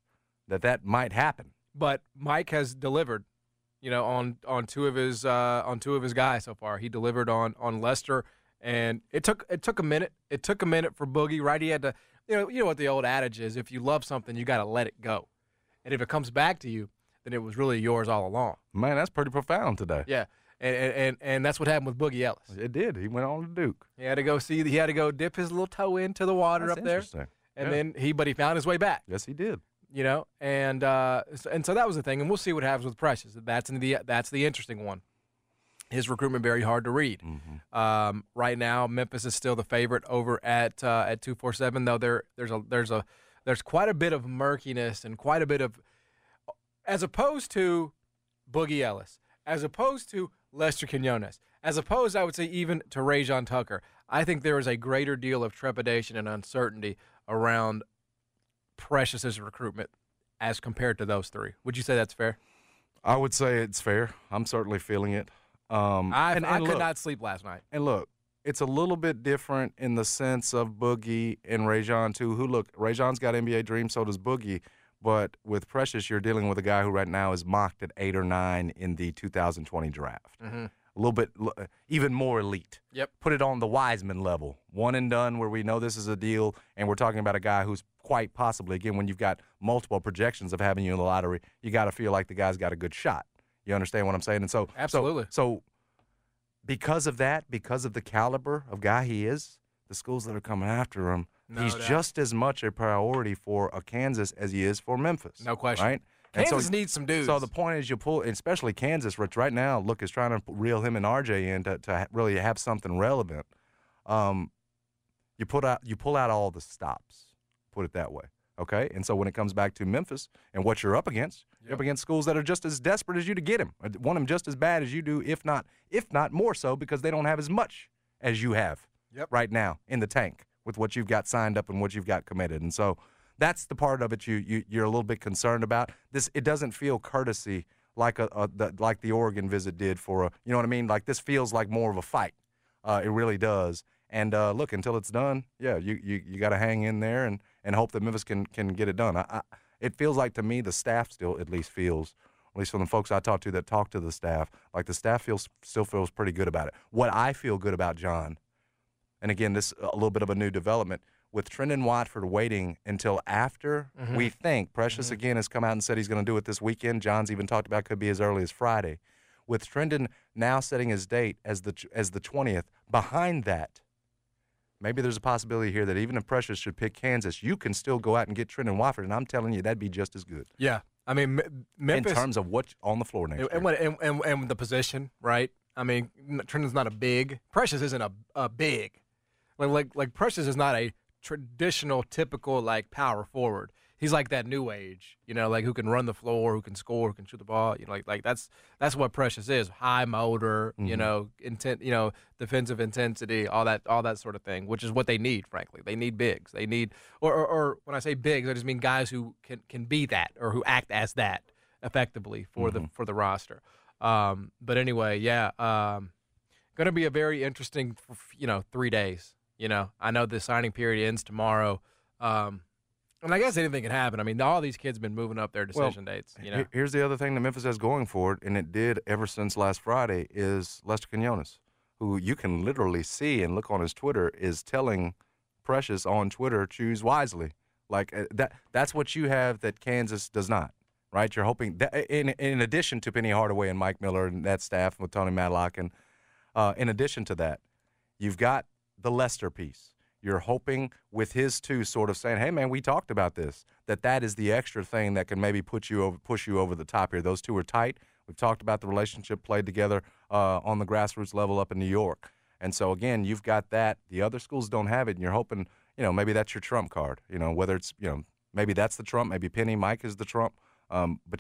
that might happen. But Mike has delivered, on two of his guys so far. He delivered on Lester, and it took a minute. It took a minute for Boogie, right? He had to, you know what the old adage is: if you love something, you got to let it go, and if it comes back to you, then it was really yours all along. Man, that's pretty profound today. Yeah, and that's what happened with Boogie Ellis. It did. He went on to Duke. He had to go dip his little toe into the water That's up there, interesting. and Yeah. then he found his way back. Yes, he did. And so that was the thing, and we'll see what happens with Precious. That's the interesting one. His recruitment very hard to read. Mm-hmm. Right now, Memphis is still the favorite over at 247. Though there's quite a bit of murkiness and quite a bit of, as opposed to Boogie Ellis, as opposed to Lester Quinones, as opposed, I would say, even to Rajon Tucker. I think there is a greater deal of trepidation and uncertainty around Precious's recruitment as compared to those three. Would you say that's fair? I would say it's fair. I'm certainly feeling it. I could not sleep last night. And look, it's a little bit different in the sense of Boogie and Rajon too. Rajon's got NBA dreams, so does Boogie. But with Precious, you're dealing with a guy who right now is mocked at 8 or 9 in the 2020 draft. Mm-hmm. A little bit, even more elite. Yep. Put it on the Wiseman level. One and done where we know this is a deal, and we're talking about a guy who's quite possibly, again, when you've got multiple projections of having you in the lottery, you got to feel like the guy's got a good shot. You understand what I'm saying? And so, absolutely. So because of that, because of the caliber of guy he is, the schools that are coming after him, he's just as much a priority for a Kansas as he is for Memphis. No question. Right? Kansas needs some dudes. So the point is you pull, especially Kansas, which right now, look, is trying to reel him and RJ in to really have something relevant. You pull out all the stops, put it that way, okay? And so when it comes back to Memphis and what you're up against, you're up against schools that are just as desperate as you to get him, want him just as bad as you do, if not more so, because they don't have as much as you have right now in the tank with what you've got signed up and what you've got committed. And so that's the part of it you're a little bit concerned about. It doesn't feel courtesy like the Oregon visit did for you know what I mean? Like this feels like more of a fight. It really does. And look, until it's done, you got to hang in there and hope that Memphis can get it done. It feels like to me the staff still at least feels, at least from the folks I talk to that talk to the staff, like the staff still feels pretty good about it. What I feel good about, John, and again, this a little bit of a new development, with Trendon Watford waiting until after we think. Precious, again, has come out and said he's going to do it this weekend. John's even talked about could be as early as Friday. With Trendon now setting his date as the 20th, behind that, maybe there's a possibility here that even if Precious should pick Kansas, you can still go out and get Trendon Watford, and I'm telling you, that'd be just as good. Yeah. I mean, Memphis. In terms of what's on the floor next year. And the position, right? I mean, Trendon's not a big. Precious isn't a big. Like Precious is not a traditional, typical, like, power forward. He's like that new age, like who can run the floor, who can score, who can shoot the ball. Like that's what Precious is. High motor, intent, defensive intensity, all that sort of thing, which is what they need, frankly. They need bigs. They need, or when I say bigs, I just mean guys who can be that or who act as that effectively for the roster. But anyway, going to be a very interesting, 3 days. I know the signing period ends tomorrow. And I guess anything can happen. I mean, all these kids have been moving up their decision dates. Here's the other thing that Memphis has going for it, and it did ever since last Friday, is Lester Quinones, who you can literally see and look on his Twitter, is telling Precious on Twitter, choose wisely. Like that's what you have that Kansas does not, right? You're hoping, that, in addition to Penny Hardaway and Mike Miller and that staff with Tony Madlock, and in addition to that, you've got the Lester piece. You're hoping with his two sort of saying, hey, man, we talked about this, that is the extra thing that can maybe push you over the top here. Those two are tight. We've talked about the relationship played together on the grassroots level up in New York. And so, again, you've got that. The other schools don't have it, and you're hoping, maybe that's your trump card. Whether it's, maybe that's the trump, maybe Penny, Mike is the trump. But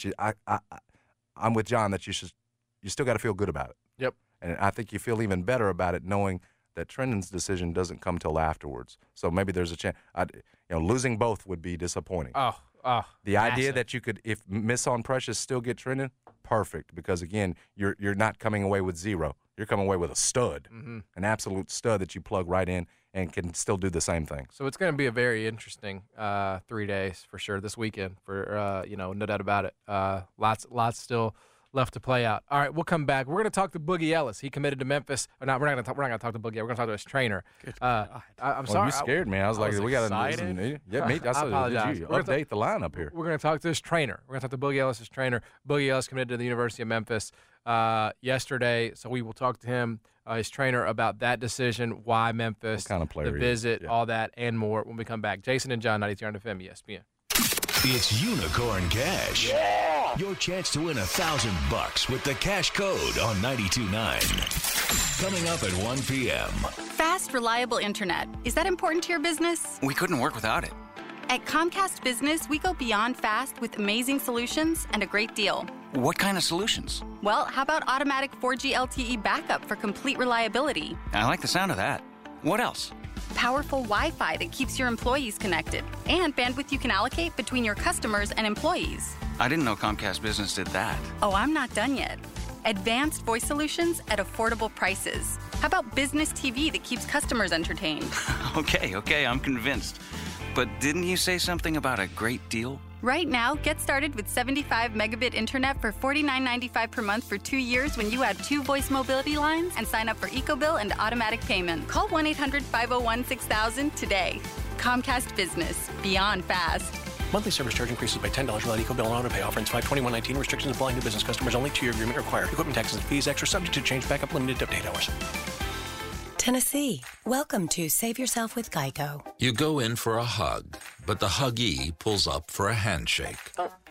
I'm with John that you still got to feel good about it. Yep. And I think you feel even better about it knowing that Trendon's decision doesn't come till afterwards. So maybe there's a chance. Losing both would be disappointing. Oh, The idea that you could, if Miss on Precious still get trending, perfect. Because again, you're not coming away with zero. You're coming away with a stud, an absolute stud that you plug right in and can still do the same thing. So it's going to be a very interesting 3 days for sure this weekend. For no doubt about it. Lots still left to play out. All right, we'll come back. We're going to talk to Boogie Ellis. He committed to Memphis. We're not going to talk to Boogie. We're going to talk to his trainer. I'm sorry. You scared me. I was like, we got to listen. Yeah, I apologize. Update the lineup here. We're going to talk to his trainer. We're going to talk to Boogie Ellis' trainer. Boogie Ellis committed to the University of Memphis yesterday, so we will talk to him, his trainer, about that decision, why Memphis, what kind of player the visit, all that, and more when we come back. Jason and John, 92.9 FM, ESPN. It's Unicorn Cash. Yeah! Your chance to win $1,000 with the cash code on 92.9. Coming up at 1 p.m. Fast, reliable internet. Is that important to your business? We couldn't work without it. At Comcast Business, we go beyond fast with amazing solutions and a great deal. What kind of solutions? Well, how about automatic 4G LTE backup for complete reliability? I like the sound of that. What else? Powerful Wi-Fi that keeps your employees connected, and bandwidth you can allocate between your customers and employees. I didn't know Comcast Business did that. Oh, I'm not done yet. Advanced voice solutions at affordable prices. How about business TV that keeps customers entertained? Okay, I'm convinced. But didn't you say something about a great deal? Right now, get started with 75 megabit internet for $49.95 per month for 2 years when you add 2 voice mobility lines and sign up for EcoBill and automatic payment. Call 1-800-501-6000 today. Comcast Business. Beyond fast. Monthly service charge increases by $10 without EcoBill and auto pay. Offer ends 5/21/19. Restrictions apply. New business customers only. 2-year agreement required. Equipment taxes and fees extra. Subject to change. Backup limited update hours. Tennessee, welcome to Save Yourself with Geico. You go in for a hug, but the huggee pulls up for a handshake.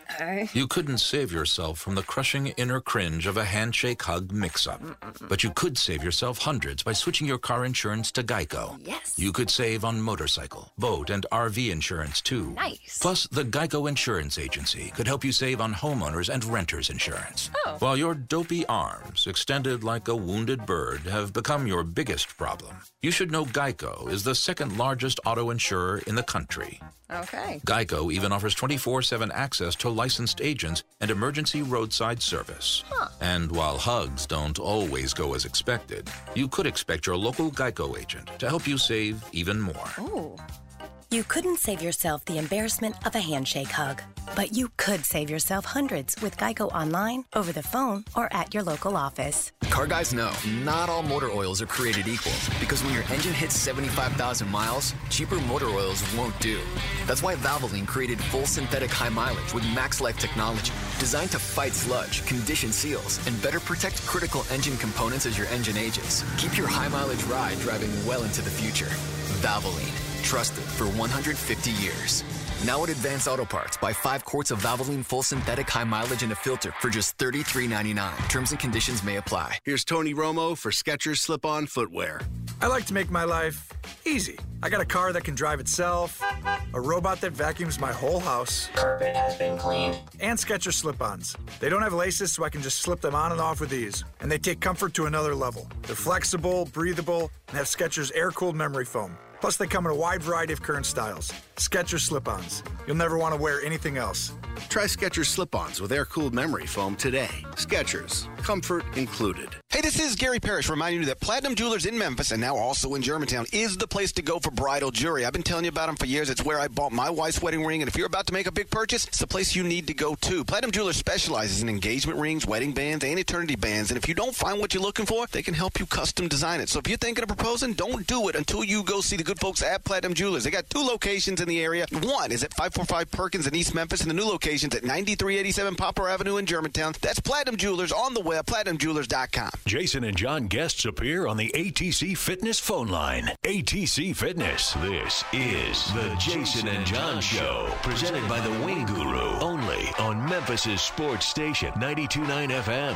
You couldn't save yourself from the crushing inner cringe of a handshake-hug mix-up. But you could save yourself hundreds by switching your car insurance to Geico. Yes. You could save on motorcycle, boat, and RV insurance, too. Nice. Plus, the Geico Insurance Agency could help you save on homeowners and renters insurance. Oh. While your dopey arms, extended like a wounded bird, have become your biggest problem, you should know Geico is the second largest auto insurer in the country. Okay. Geico even offers 24/7 access to licensed agents and emergency roadside service. And while hugs don't always go as expected, you could expect your local Geico agent to help you save even more. Ooh. You couldn't save yourself the embarrassment of a handshake hug, but you could save yourself hundreds with Geico online, over the phone, or at your local office. Car guys know not all motor oils are created equal, because when your engine hits 75,000 miles, cheaper motor oils won't do. That's why Valvoline created full synthetic high mileage with Max Life technology, designed to fight sludge, condition seals, and better protect critical engine components as your engine ages. Keep your high mileage ride driving well into the future. Valvoline. Trusted for 150 years. Now at Advanced Auto Parts, buy 5 quarts of Valvoline full synthetic high mileage and a filter for just $33.99. Terms and conditions may apply. Here's Tony Romo for Skechers Slip-On Footwear. I like to make my life easy. I got a car that can drive itself, a robot that vacuums my whole house. Carpet has been cleaned. And Skechers Slip-Ons. They don't have laces, so I can just slip them on and off with ease. And they take comfort to another level. They're flexible, breathable, and have Skechers air-cooled memory foam. Plus, they come in a wide variety of current styles. Skechers Slip-Ons. You'll never want to wear anything else. Try Skechers Slip-Ons with air-cooled memory foam today. Skechers. Comfort included. Hey, this is Gary Parrish reminding you that Platinum Jewelers in Memphis and now also in Germantown is the place to go for bridal jewelry. I've been telling you about them for years. It's where I bought my wife's wedding ring, and if you're about to make a big purchase, it's the place you need to go to. Platinum Jewelers specializes in engagement rings, wedding bands, and eternity bands, and if you don't find what you're looking for, they can help you custom design it. So if you're thinking of proposing, don't do it until you go see the good folks at Platinum Jewelers. They got 2 locations in the area. One is at 545 Perkins in East Memphis, and the new location's at 9387 Poplar Avenue in Germantown. That's Platinum Jewelers on the web, platinumjewelers.com. Jason and John guests appear on the ATC Fitness phone line. ATC Fitness. This is the Jason and John Show, presented by the Wing Guru, only on Memphis' sports station, 92.9 FM,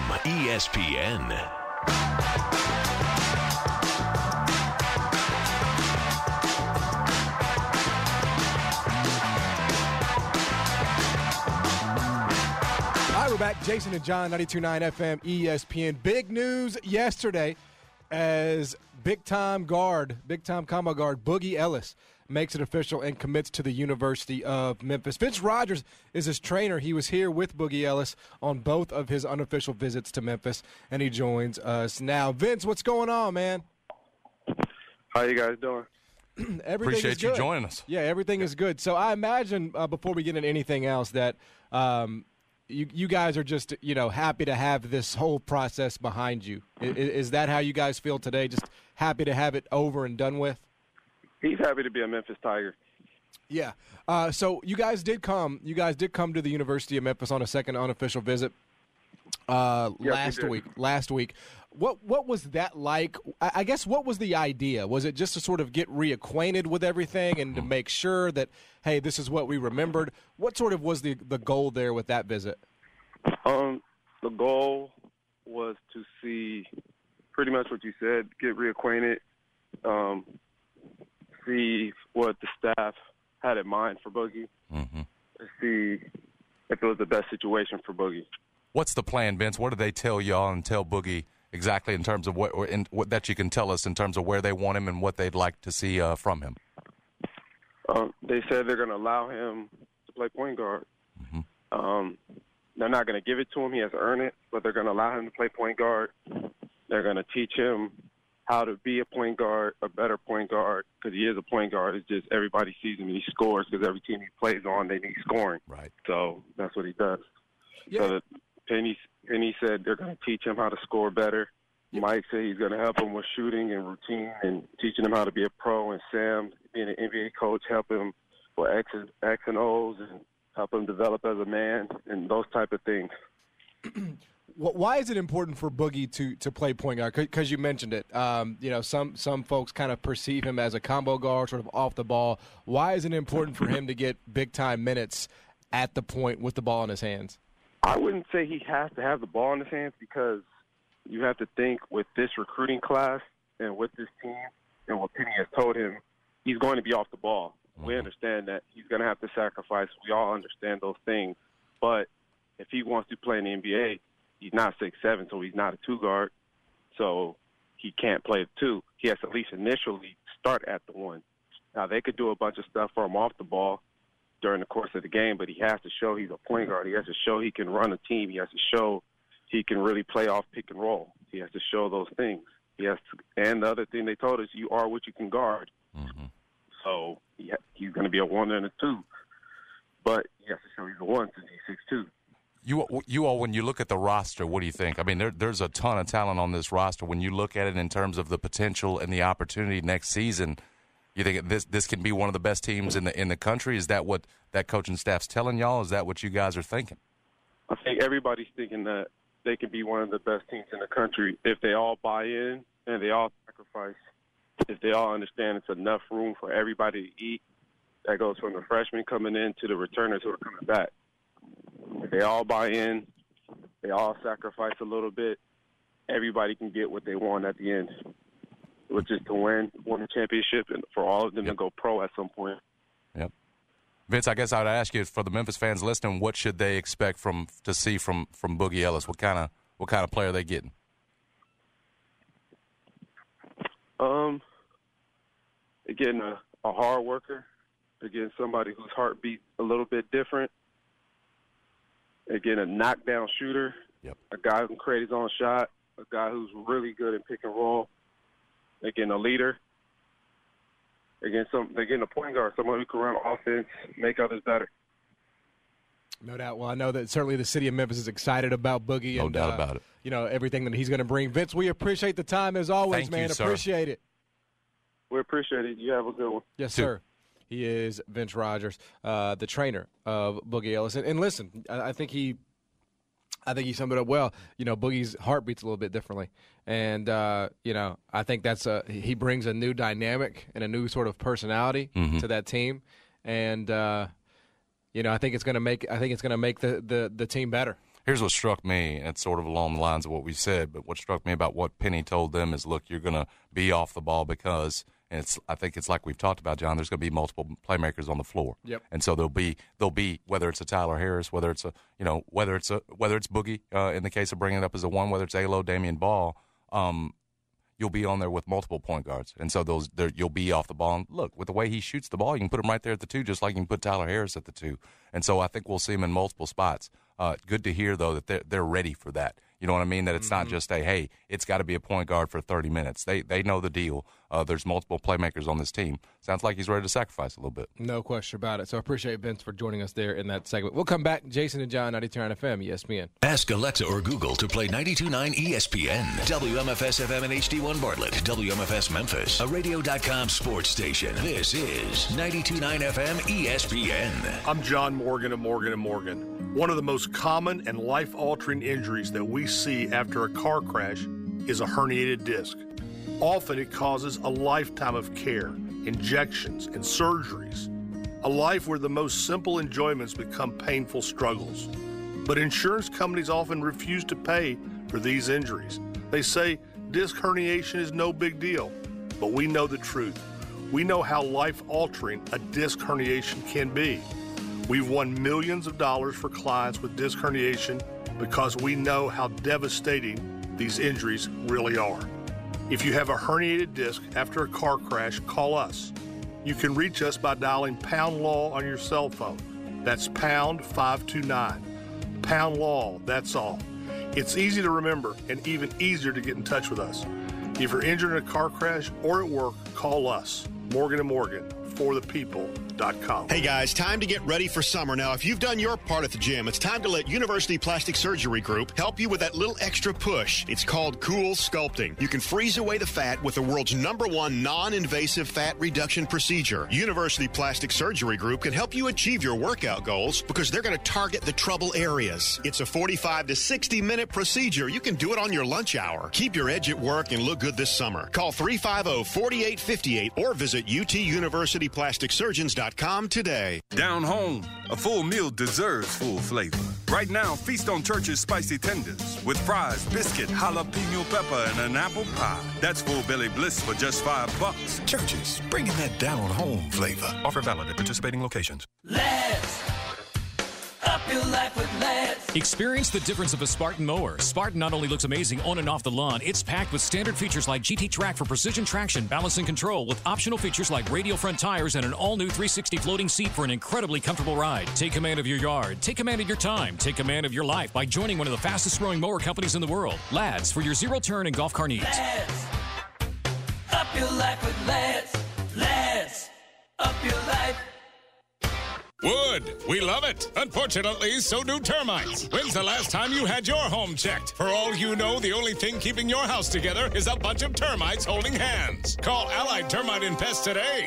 ESPN. We're back. Jason and John, 92.9 FM, ESPN. Big news yesterday as big-time combo guard Boogie Ellis makes it official and commits to the University of Memphis. Vince Rogers is his trainer. He was here with Boogie Ellis on both of his unofficial visits to Memphis, and he joins us now. Vince, what's going on, man? How you guys doing? Everything Appreciate is good. you joining us. Yeah, everything is good. So I imagine before we get into anything else that you guys are just, happy to have this whole process behind you. Is that how you guys feel today? Just happy to have it over and done with? He's happy to be a Memphis Tiger. Yeah. So you guys did come to the University of Memphis on a second unofficial visit last week. What was that like? I guess what was the idea? Was it just to sort of get reacquainted with everything and to make sure that, hey, this is what we remembered? What sort of was the goal there with that visit? The goal was to see pretty much what you said, get reacquainted, see what the staff had in mind for Boogie, to see if it was the best situation for Boogie. What's the plan, Vince? What did they tell y'all and tell Boogie exactly in terms of what that you can tell us in terms of where they want him and what they'd like to see from him? They said they're going to allow him to play point guard. They're not going to give it to him. He has to earn it, but they're going to allow him to play point guard. They're going to teach him how to be a point guard, a better point guard, because he is a point guard. It's just everybody sees him and he scores because every team he plays on, they need scoring. Right. So that's what he does. Yeah. So Penny said they're going to teach him how to score better. Mike said he's going to help him with shooting and routine and teaching him how to be a pro. And Sam, being an NBA coach, help him with X and O's and help him develop as a man and those type of things. Why is it important for Boogie to play point guard? Because you mentioned it. Some folks kind of perceive him as a combo guard, sort of off the ball. Why is it important for him to get big-time minutes at the point with the ball in his hands? I wouldn't say he has to have the ball in his hands because you have to think with this recruiting class and with this team and what Penny has told him, he's going to be off the ball. We understand that he's going to have to sacrifice. We all understand those things. But if he wants to play in the NBA, he's not 6'7", so he's not a two guard. So he can't play the two. He has to at least initially start at the one. Now, they could do a bunch of stuff for him off the ball during the course of the game, but he has to show he's a point guard. He has to show he can run a team. He has to show he can really play off pick and roll. He has to show those things. And the other thing they told us, you are what you can guard. So he's going to be a 1 and a 2. But he has to show he's a 1 since he's 6'2". You all, when you look at the roster, what do you think? I mean, there's a ton of talent on this roster. When you look at it in terms of the potential and the opportunity next season, you think this can be one of the best teams in the country? Is that what that coaching staff's telling y'all? Is that what you guys are thinking? I think everybody's thinking that they can be one of the best teams in the country if they all buy in and they all sacrifice. If they all understand it's enough room for everybody to eat. That goes from the freshmen coming in to the returners who are coming back. If they all buy in, they all sacrifice a little bit, everybody can get what they want at the end, which is to win a championship and for all of them to go pro at some point. Yep. Vince, I guess I would ask you, for the Memphis fans listening, what should they expect to see from Boogie Ellis? What kind of player are they getting? Again, a hard worker. Again, somebody whose heart beats a little bit different. Again, a knockdown shooter. A guy who can create his own shot. A guy who's really good in pick and roll. Again, a leader. Again, a point guard, someone who can run offense, make others better. No doubt. Well, I know that certainly the city of Memphis is excited about Boogie. No doubt about it. Everything that he's going to bring. Vince, we appreciate the time as always, Thank man. you, sir. Appreciate it. We appreciate it. You have a good one. Yes, sir. He is Vince Rogers, the trainer of Boogie Ellis. And listen, I think he summed it up well. Boogie's heart beats a little bit differently. And, I think he brings a new dynamic and a new sort of personality to that team. And, I think it's going to make the team better. Here's what struck me, and it's sort of along the lines of what we said, but what struck me about what Penny told them is, look, you're going to be off the ball because – and I think it's like we've talked about, John. There's going to be multiple playmakers on the floor, and so there'll be whether it's a Tyler Harris, whether it's whether it's Boogie in the case of bringing it up as a one, whether it's Alo, Damian Ball. you'll be on there with multiple point guards. And so you'll be off the ball. And look, with the way he shoots the ball, you can put him right there at the 2, just like you can put Tyler Harris at the 2. And so I think we'll see him in multiple spots. Good to hear, though, that they're ready for that. You know what I mean? That it's not just hey, it's got to be a point guard for 30 minutes. They know the deal. There's multiple playmakers on this team. Sounds like he's ready to sacrifice a little bit. No question about it. So I appreciate Vince for joining us there in that segment. We'll come back. Jason and John, 92.9 FM, ESPN. Ask Alexa or Google to play 92.9 ESPN. WMFS FM and HD1 Bartlett. WMFS Memphis, a radio.com sports station. This is 92.9 FM ESPN. I'm John Morgan of Morgan & Morgan. One of the most common and life-altering injuries that we see after a car crash is a herniated disc. Often it causes a lifetime of care, injections, and surgeries. A life where the most simple enjoyments become painful struggles. But insurance companies often refuse to pay for these injuries. They say disc herniation is no big deal, but we know the truth. We know how life-altering a disc herniation can be. We've won millions of dollars for clients with disc herniation because we know how devastating these injuries really are. If you have a herniated disc after a car crash, call us. You can reach us by dialing pound law on your cell phone. That's pound 529. Pound law, that's all. It's easy to remember and even easier to get in touch with us. If you're injured in a car crash or at work, call us. Morgan & Morgan, forthepeople.com. Hey guys, time to get ready for summer. Now, if you've done your part at the gym, it's time to let University Plastic Surgery Group help you with that little extra push. It's called Cool Sculpting. You can freeze away the fat with the world's #1 non-invasive fat reduction procedure. University Plastic Surgery Group can help you achieve your workout goals because they're going to target the trouble areas. It's a 45 to 60-minute procedure. You can do it on your lunch hour. Keep your edge at work and look good this summer. Call 350-4858 or visit utuniversityplasticsurgeons.com today. Down home, a full meal deserves full flavor. Right now, feast on Church's spicy tenders with fries, biscuit, jalapeno pepper, and an apple pie. That's full belly bliss for just $5. Church's, bringing that down home flavor. Offer valid at participating locations. Let's up your life with Let's. Experience the difference of a Spartan mower. Spartan not only looks amazing on and off the lawn, it's packed with standard features like GT Track for precision traction, balance, and control, with optional features like radial front tires and an all-new 360 floating seat for an incredibly comfortable ride. Take command of your yard. Take command of your time. Take command of your life by joining one of the fastest-growing mower companies in the world. Lads, for your zero-turn and golf car needs. Let's up your life with Let's. Let's up your life. Wood. We love it. Unfortunately, so do termites. When's the last time you had your home checked? For all you know, the only thing keeping your house together is a bunch of termites holding hands. Call Allied Termite and Pest today.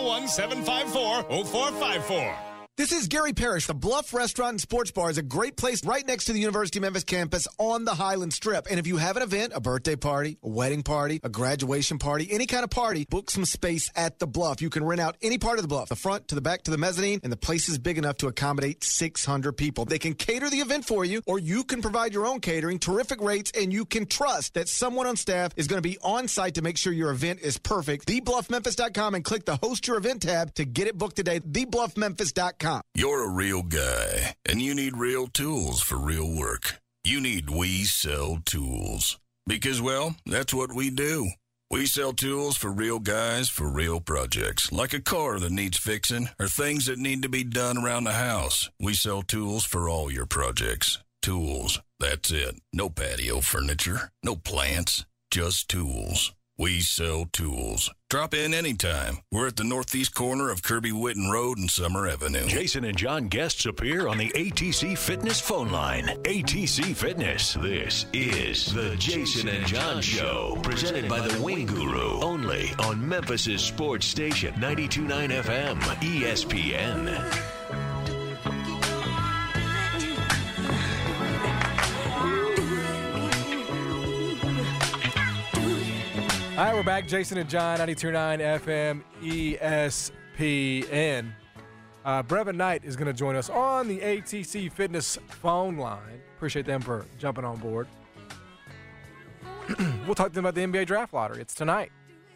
901-754-0454. This is Gary Parrish. The Bluff Restaurant and Sports Bar is a great place right next to the University of Memphis campus on the Highland Strip. And if you have an event, a birthday party, a wedding party, a graduation party, any kind of party, book some space at the Bluff. You can rent out any part of the Bluff, the front to the back to the mezzanine, and the place is big enough to accommodate 600 people. They can cater the event for you, or you can provide your own catering, terrific rates, and you can trust that someone on staff is going to be on site to make sure your event is perfect. TheBluffMemphis.com and click the Host Your Event tab to get it booked today. TheBluffMemphis.com. You're a real guy, and you need real tools for real work. You need We Sell Tools. Because, well, that's what we do. We sell tools for real guys for real projects, like a car that needs fixing or things that need to be done around the house. We sell tools for all your projects. Tools, that's it. No patio furniture, no plants, just tools. We Sell Tools. Drop in anytime. We're at the northeast corner of Kirby Whitten Road and Summer Avenue. Jason and John guests appear on the ATC Fitness phone line. ATC Fitness. This is the Jason and John Show, presented by the Wing Guru, only on Memphis's sports station, 92.9 FM, ESPN. All right, we're back. Jason and John, 92.9 FM, ESPN. Brevin Knight is going to join us on the ATC Fitness phone line. Appreciate them for jumping on board. We'll talk to them about the NBA Draft Lottery. It's tonight.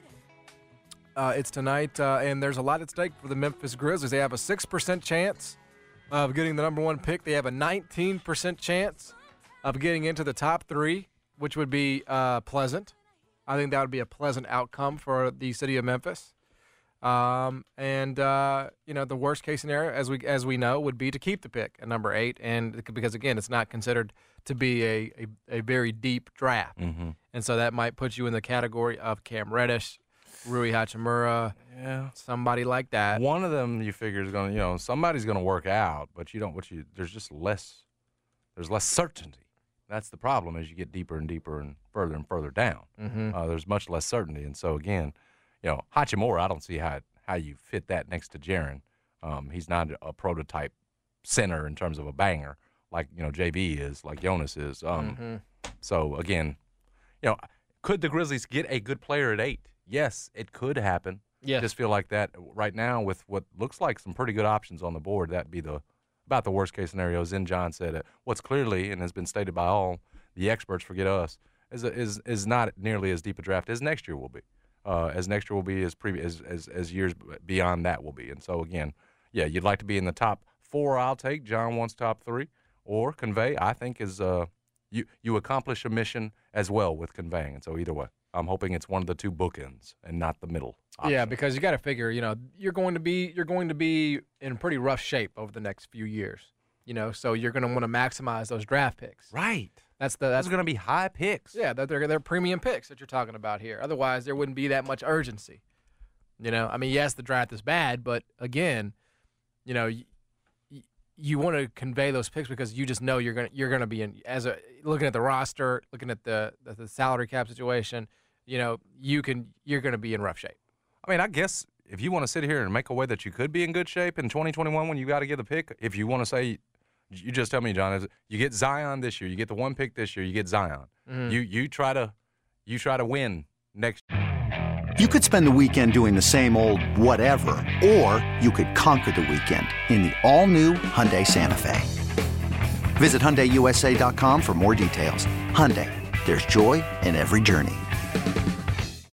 And there's a lot at stake for the Memphis Grizzlies. They have a 6% chance of getting the number one pick. They have a 19% chance of getting into the top three, which would be pleasant. I think that would be a pleasant outcome for the city of Memphis. The worst case scenario, as we know, would be to keep the pick at number 8, and because again, it's not considered to be a very deep draft, and so that might put you in the category of Cam Reddish, Rui Hachimura, somebody like that. One of them you figure is going to, somebody's going to work out, but there's just less certainty. That's the problem as you get deeper and deeper and further down. There's much less certainty, and so again, Hachimura, I don't see how you fit that next to Jaren. He's not a prototype center in terms of a banger like JV is, like Jonas is. So again, could the Grizzlies get a good player at 8? Yes, it could happen. Yes. I just feel like that right now with what looks like some pretty good options on the board, that'd be about the worst case scenario. As John said, what's clearly and has been stated by all the experts, forget us, is not nearly as deep a draft as next year will be. As next year will be, as years beyond that will be. And so, again, you'd like to be in the top 4, I'll take. John wants top 3. Or convey, I think, is you accomplish a mission as well with conveying. And so either way, I'm hoping it's one of the 2 bookends and not the middle option. Yeah, because you got to figure, you're going to be in pretty rough shape over the next few years. So you're going to want to maximize those draft picks. Right. That's going to be high picks. Yeah, they're premium picks that you're talking about here. Otherwise, there wouldn't be that much urgency. Yes, the draft is bad, but again, you want to convey those picks because you just know you're gonna be in looking at the roster, looking at the salary cap situation. You're gonna be in rough shape. I guess if you want to sit here and make a way that you could be in good shape in 2021 when you got to get the pick, if you want to say. You just tell me, John. You get Zion this year. You get the 1 pick this year. You get Zion. You try to win next. You could spend the weekend doing the same old whatever, or you could conquer the weekend in the all-new Hyundai Santa Fe. Visit HyundaiUSA.com for more details. Hyundai. There's joy in every journey.